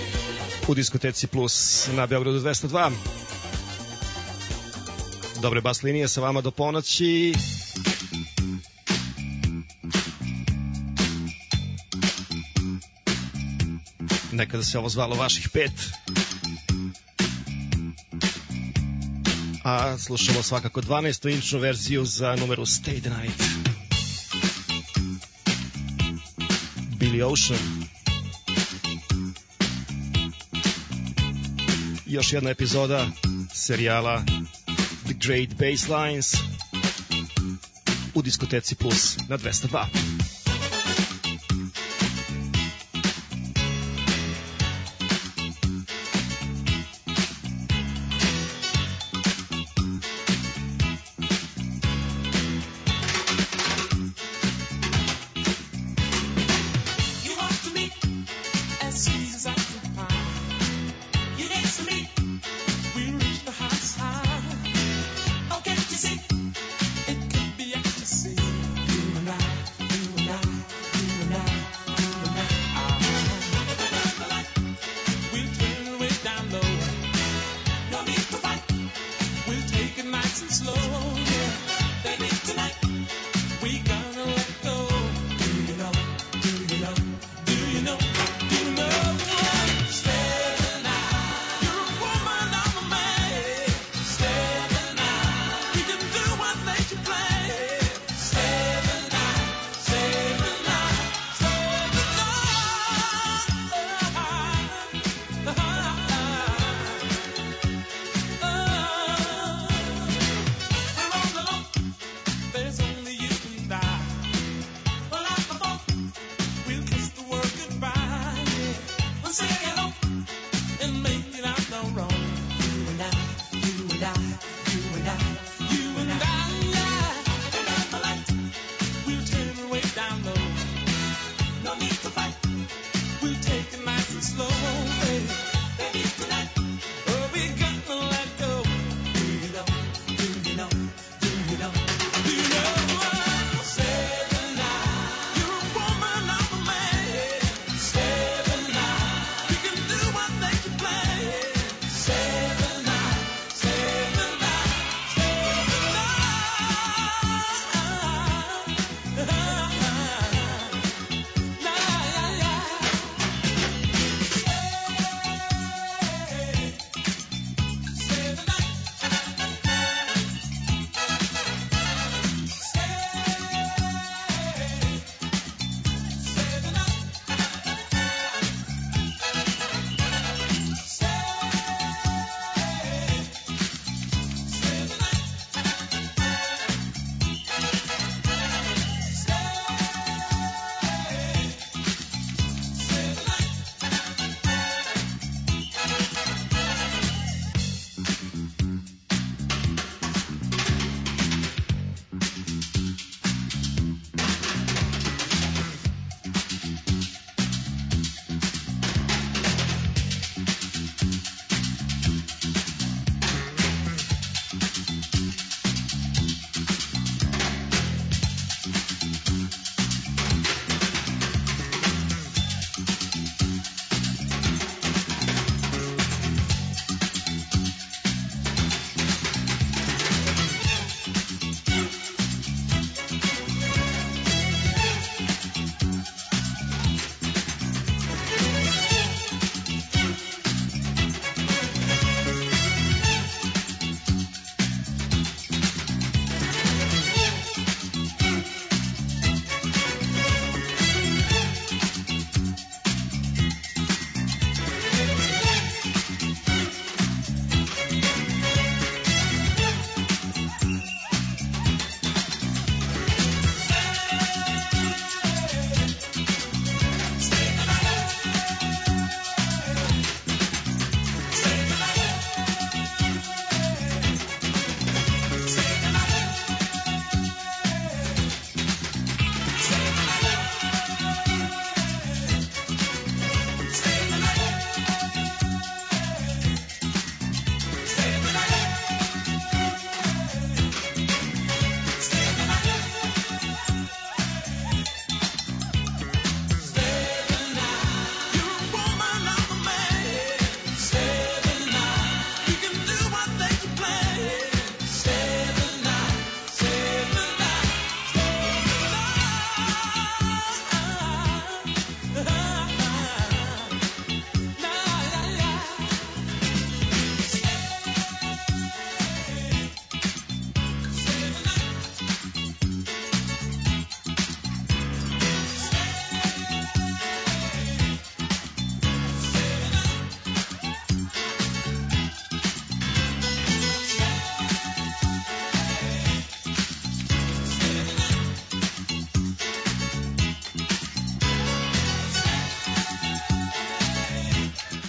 u diskoteci Plus na Beogradu dvesta dva. Dobre bas linije sa vama do ponoći. Nekada se ovo zvalo vaših pet. A slušamo svakako dvanaestoinčnu verziju za numeru Stay the Night. Billy Ocean. Još jedna epizoda serijala The Great Basslines u Diskoteci Plus na dvesta dva. There's a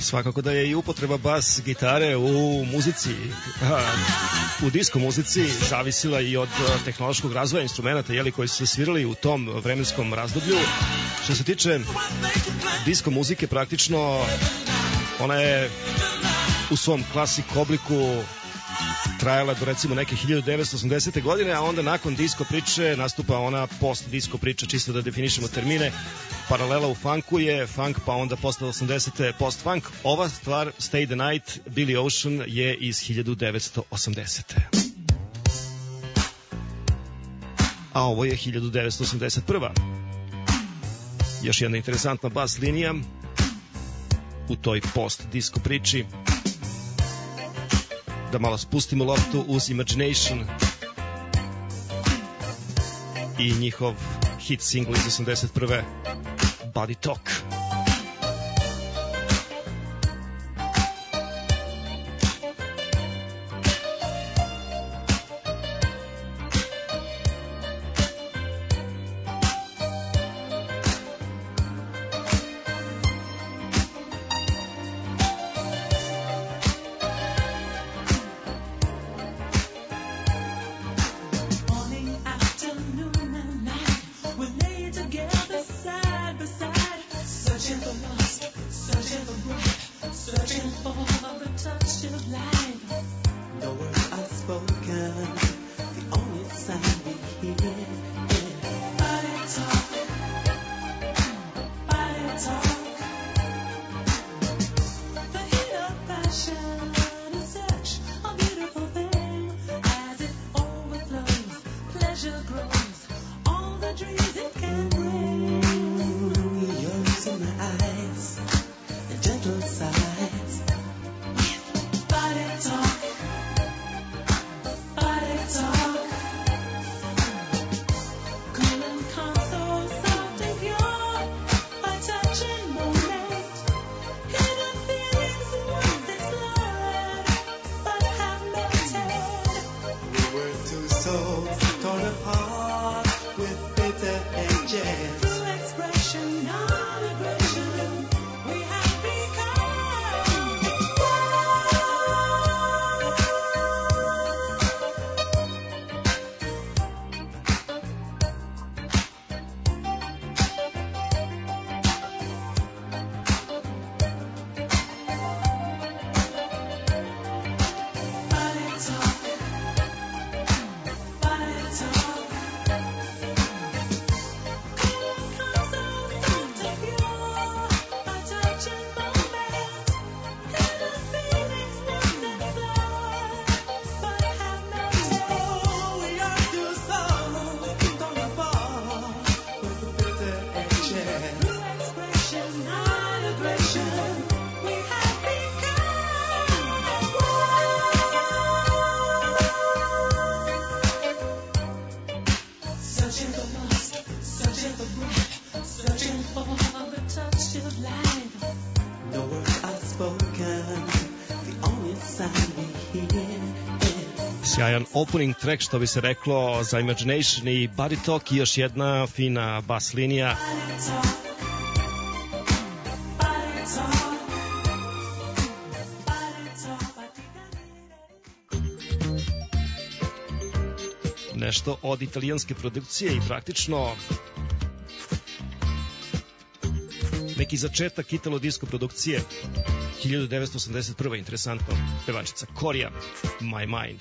Svakako da je i upotreba bas gitare u muzici, u disko muzici zavisila i od tehnološkog razvoja instrumenta, jeli, koji su se svirali u tom vremenskom razdoblju. Što se tiče disko muzike, praktično ona je u svom klasik obliku trajala do recimo neke hiljadu devetsto osamdesete godine, a onda nakon disko priče nastupa ona post-disko priča, čisto da definišemo termine. Paralela u funku je funk, pa onda posle osamdesete post-funk. Ova stvar, Stay the Night, Billy Ocean, je iz hiljadu devetsto osamdesete. A ovo je hiljadu devetsto osamdeset prva. Još jedna interesantna bas linija u toj post-disko priči. Da malo spustimo loptu uz Imagination i njihov hit single iz osamdeset prve. Body Talk. Sjajan opening track, što bi se reklo, za Imagination i Body Talk, i još jedna fina bas linija. Nešto od italijanske produkcije i praktično neki začetak italo-disko produkcije. hiljadu devetsto osamdeset prva. Interesantno, pevačica Korija, My Mind.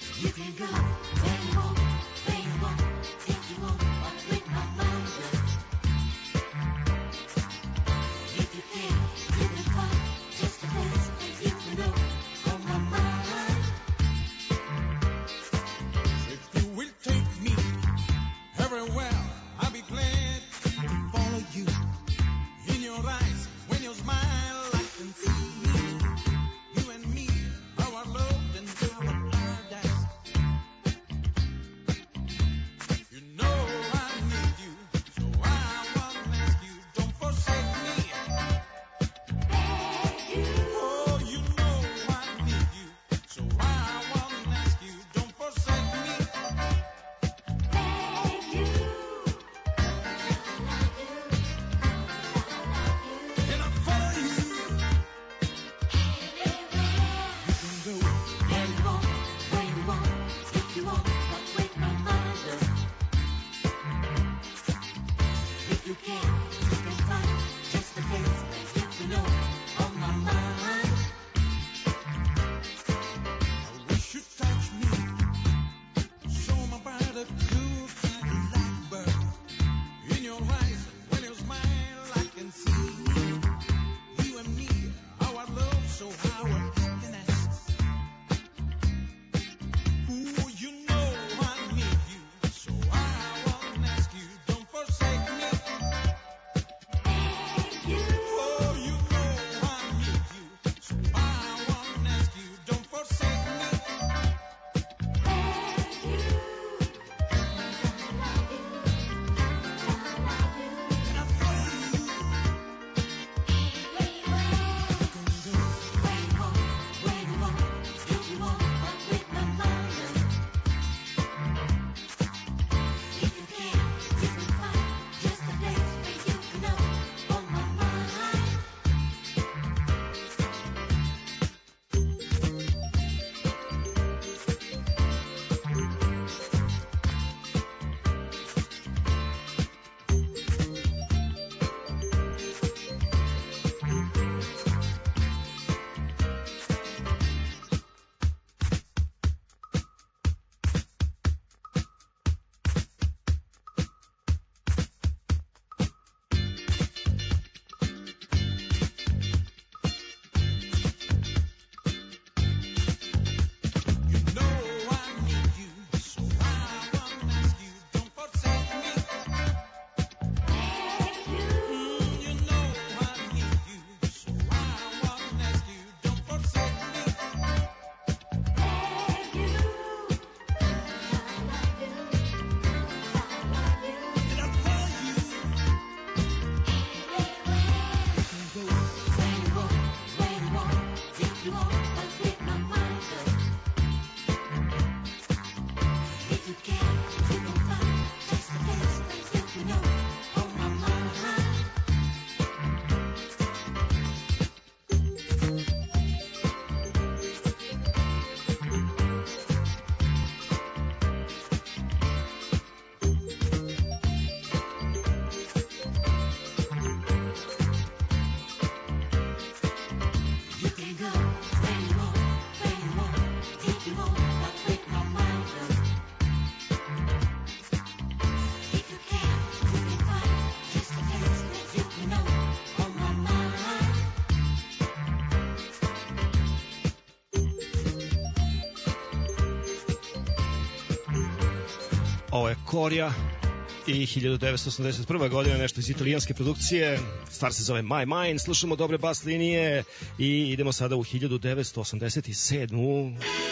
Ovo je Korja i hiljadu devetsto osamdeset prva godina, nešto iz italijanske produkcije. Stvar se zove My Mind, slušamo dobre bas linije i idemo sada u hiljadu devetsto osamdeset sedmu.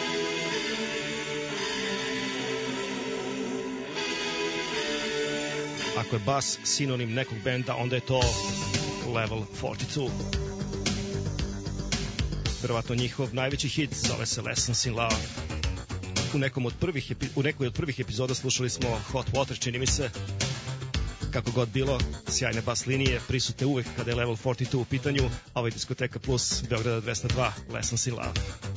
Ako je bas sinonim nekog benda, onda je to Level četrdeset dva. Verovatno njihov najveći hit, zove se Lessons in Love. U, nekom od prvih, u nekoj od prvih epizoda slušali smo Hot Water, čini mi se. Kako god bilo, sjajne bas linije prisutne uvek kada je Level četrdeset dva u pitanju, a ovo je Diskoteka Plus Beograda dvesta dva, Lessons in Love.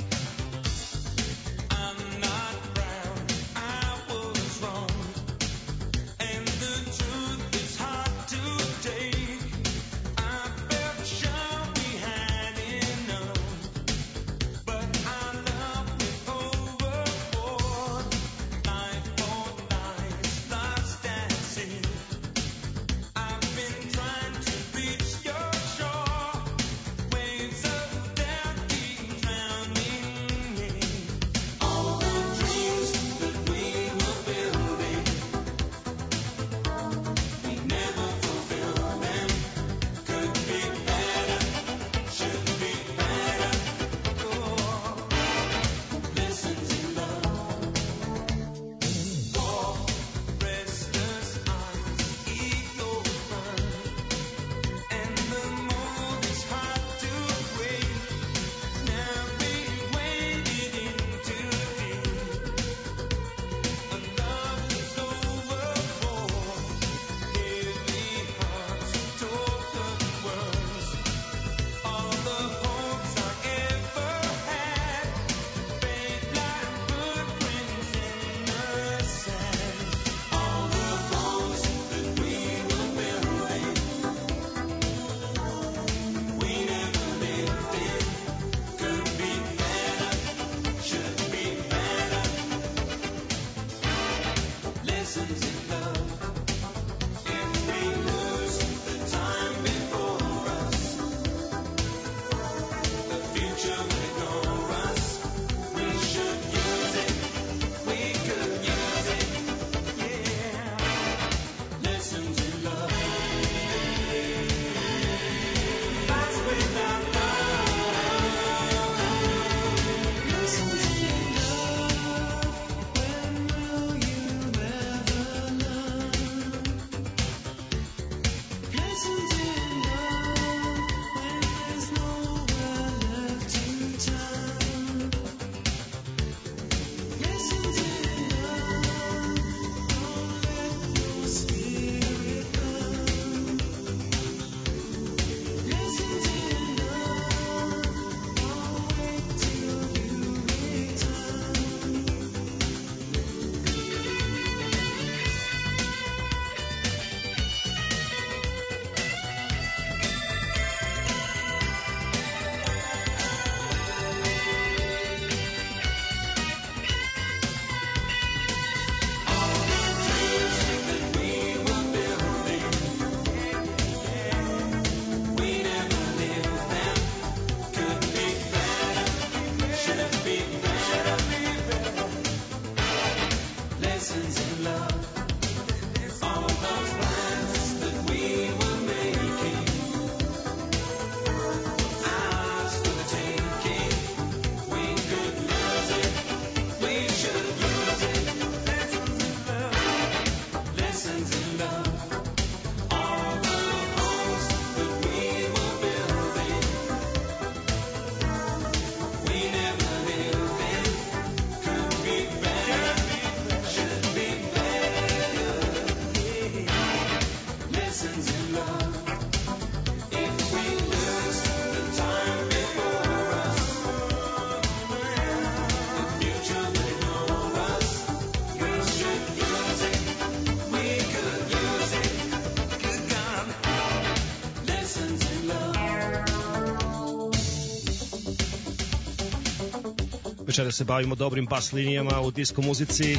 Večera se bavimo dobrim bas linijama u disko muzici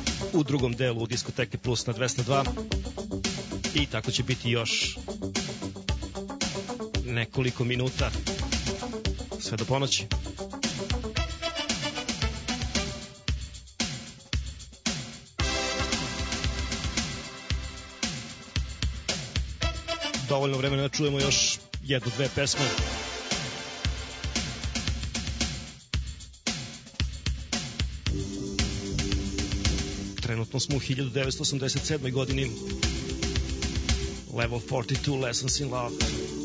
u drugom delu u Diskoteke Plus na dvesta dva i tako će biti još nekoliko minuta sve do ponoći. dovoljno vremena da čujemo još jednu, dve pesme. Trenutno smo u hiljadu devetsto osamdeset sedmoj godini. Level forty-two, Lessons in Love.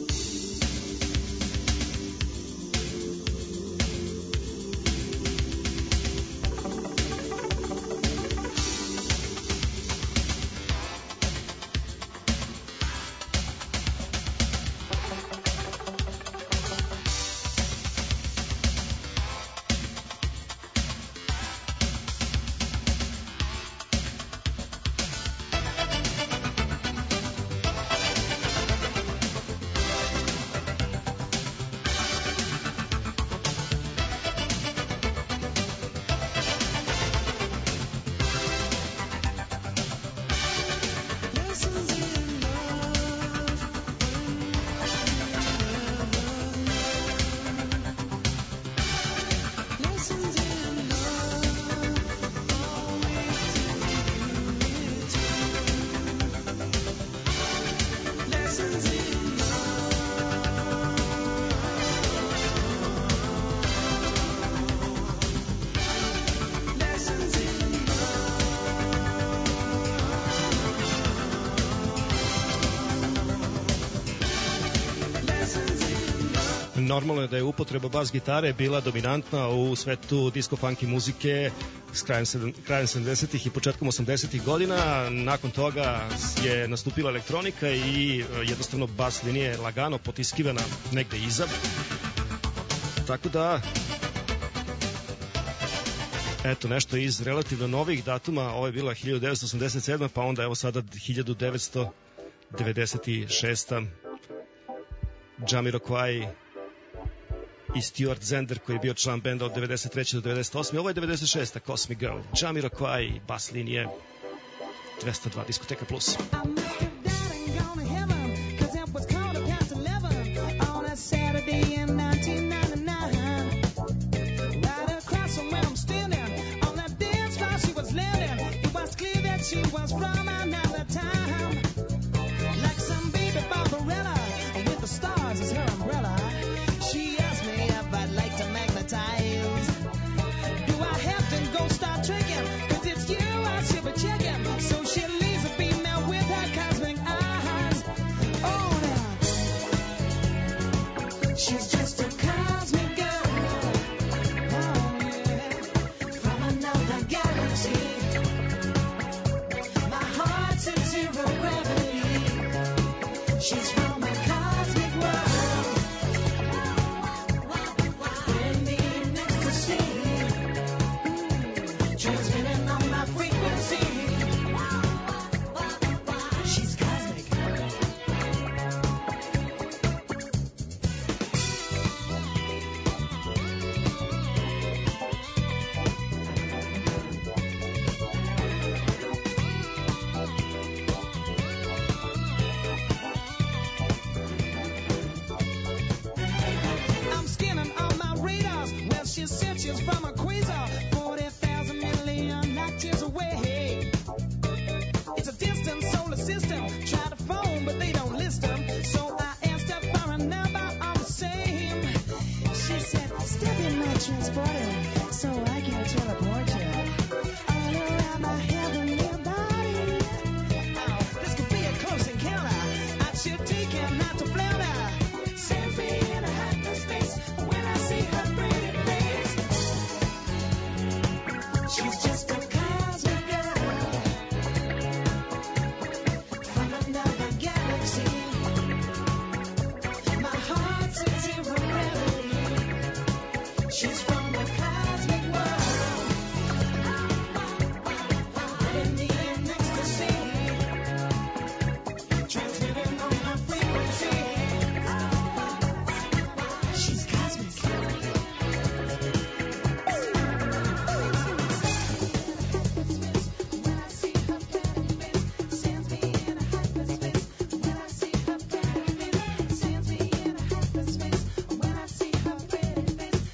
Normalno je da je upotreba bas gitare bila dominantna u svetu disco funky muzike s krajem, krajem sedamdesetih i početkom osamdesetih godina. Nakon toga je nastupila elektronika i jednostavno bas linija je lagano potiskivana negde iza. Tako da, eto, nešto iz relativno novih datuma. Ovo je bila hiljadu devetsto osamdeset sedma, pa onda evo sada hiljadu devetsto devedeset šesta. Jamiroquai i Stuart Zender, koji je bio član benda od devedeset treće do devedeset osme. Ovo je devedeset šesta. Cosmic Girl. Jamiroquai, bas linije, dvesta dva Diskoteka Plus.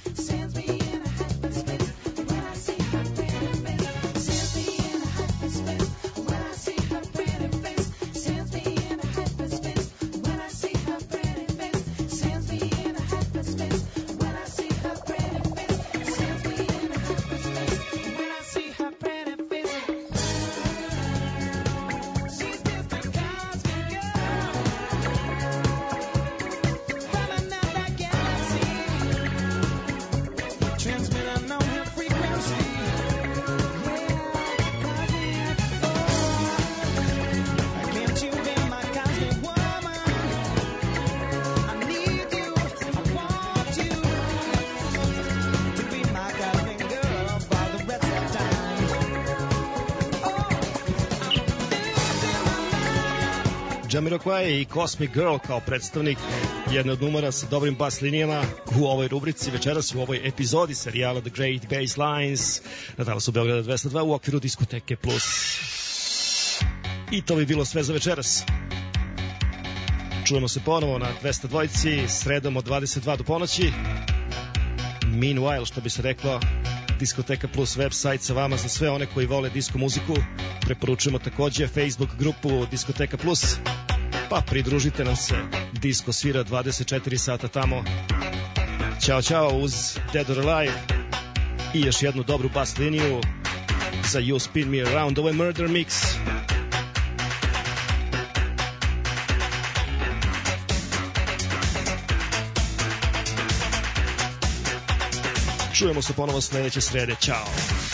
Space. Jamiroquai i Cosmic Girl kao predstavnik jedne od numera sa dobrim bas linijama u ovoj rubrici večeras, u ovoj epizodi serijala The Great Basslines na talasu Beograda dvesta dva u okviru Diskoteke Plus. I to bi bilo sve za večeras. Čujemo se ponovo na dvesta dva sredom od dvadeset dva do ponoći. Meanwhile, što bi se reklo, Diskoteka Plus website sa vama za sve one koji vole disko muziku. Preporučujemo takođe Facebook grupu Diskoteka Plus, pa pridružite nam se. Disko svira dvadeset četiri sata tamo. Ćao, ćao uz Dead or Alive i još jednu dobru bas liniju za You Spin Me Around, ovo je Murder Mix. Čujemo se ponovo sledeće srede. Ćao.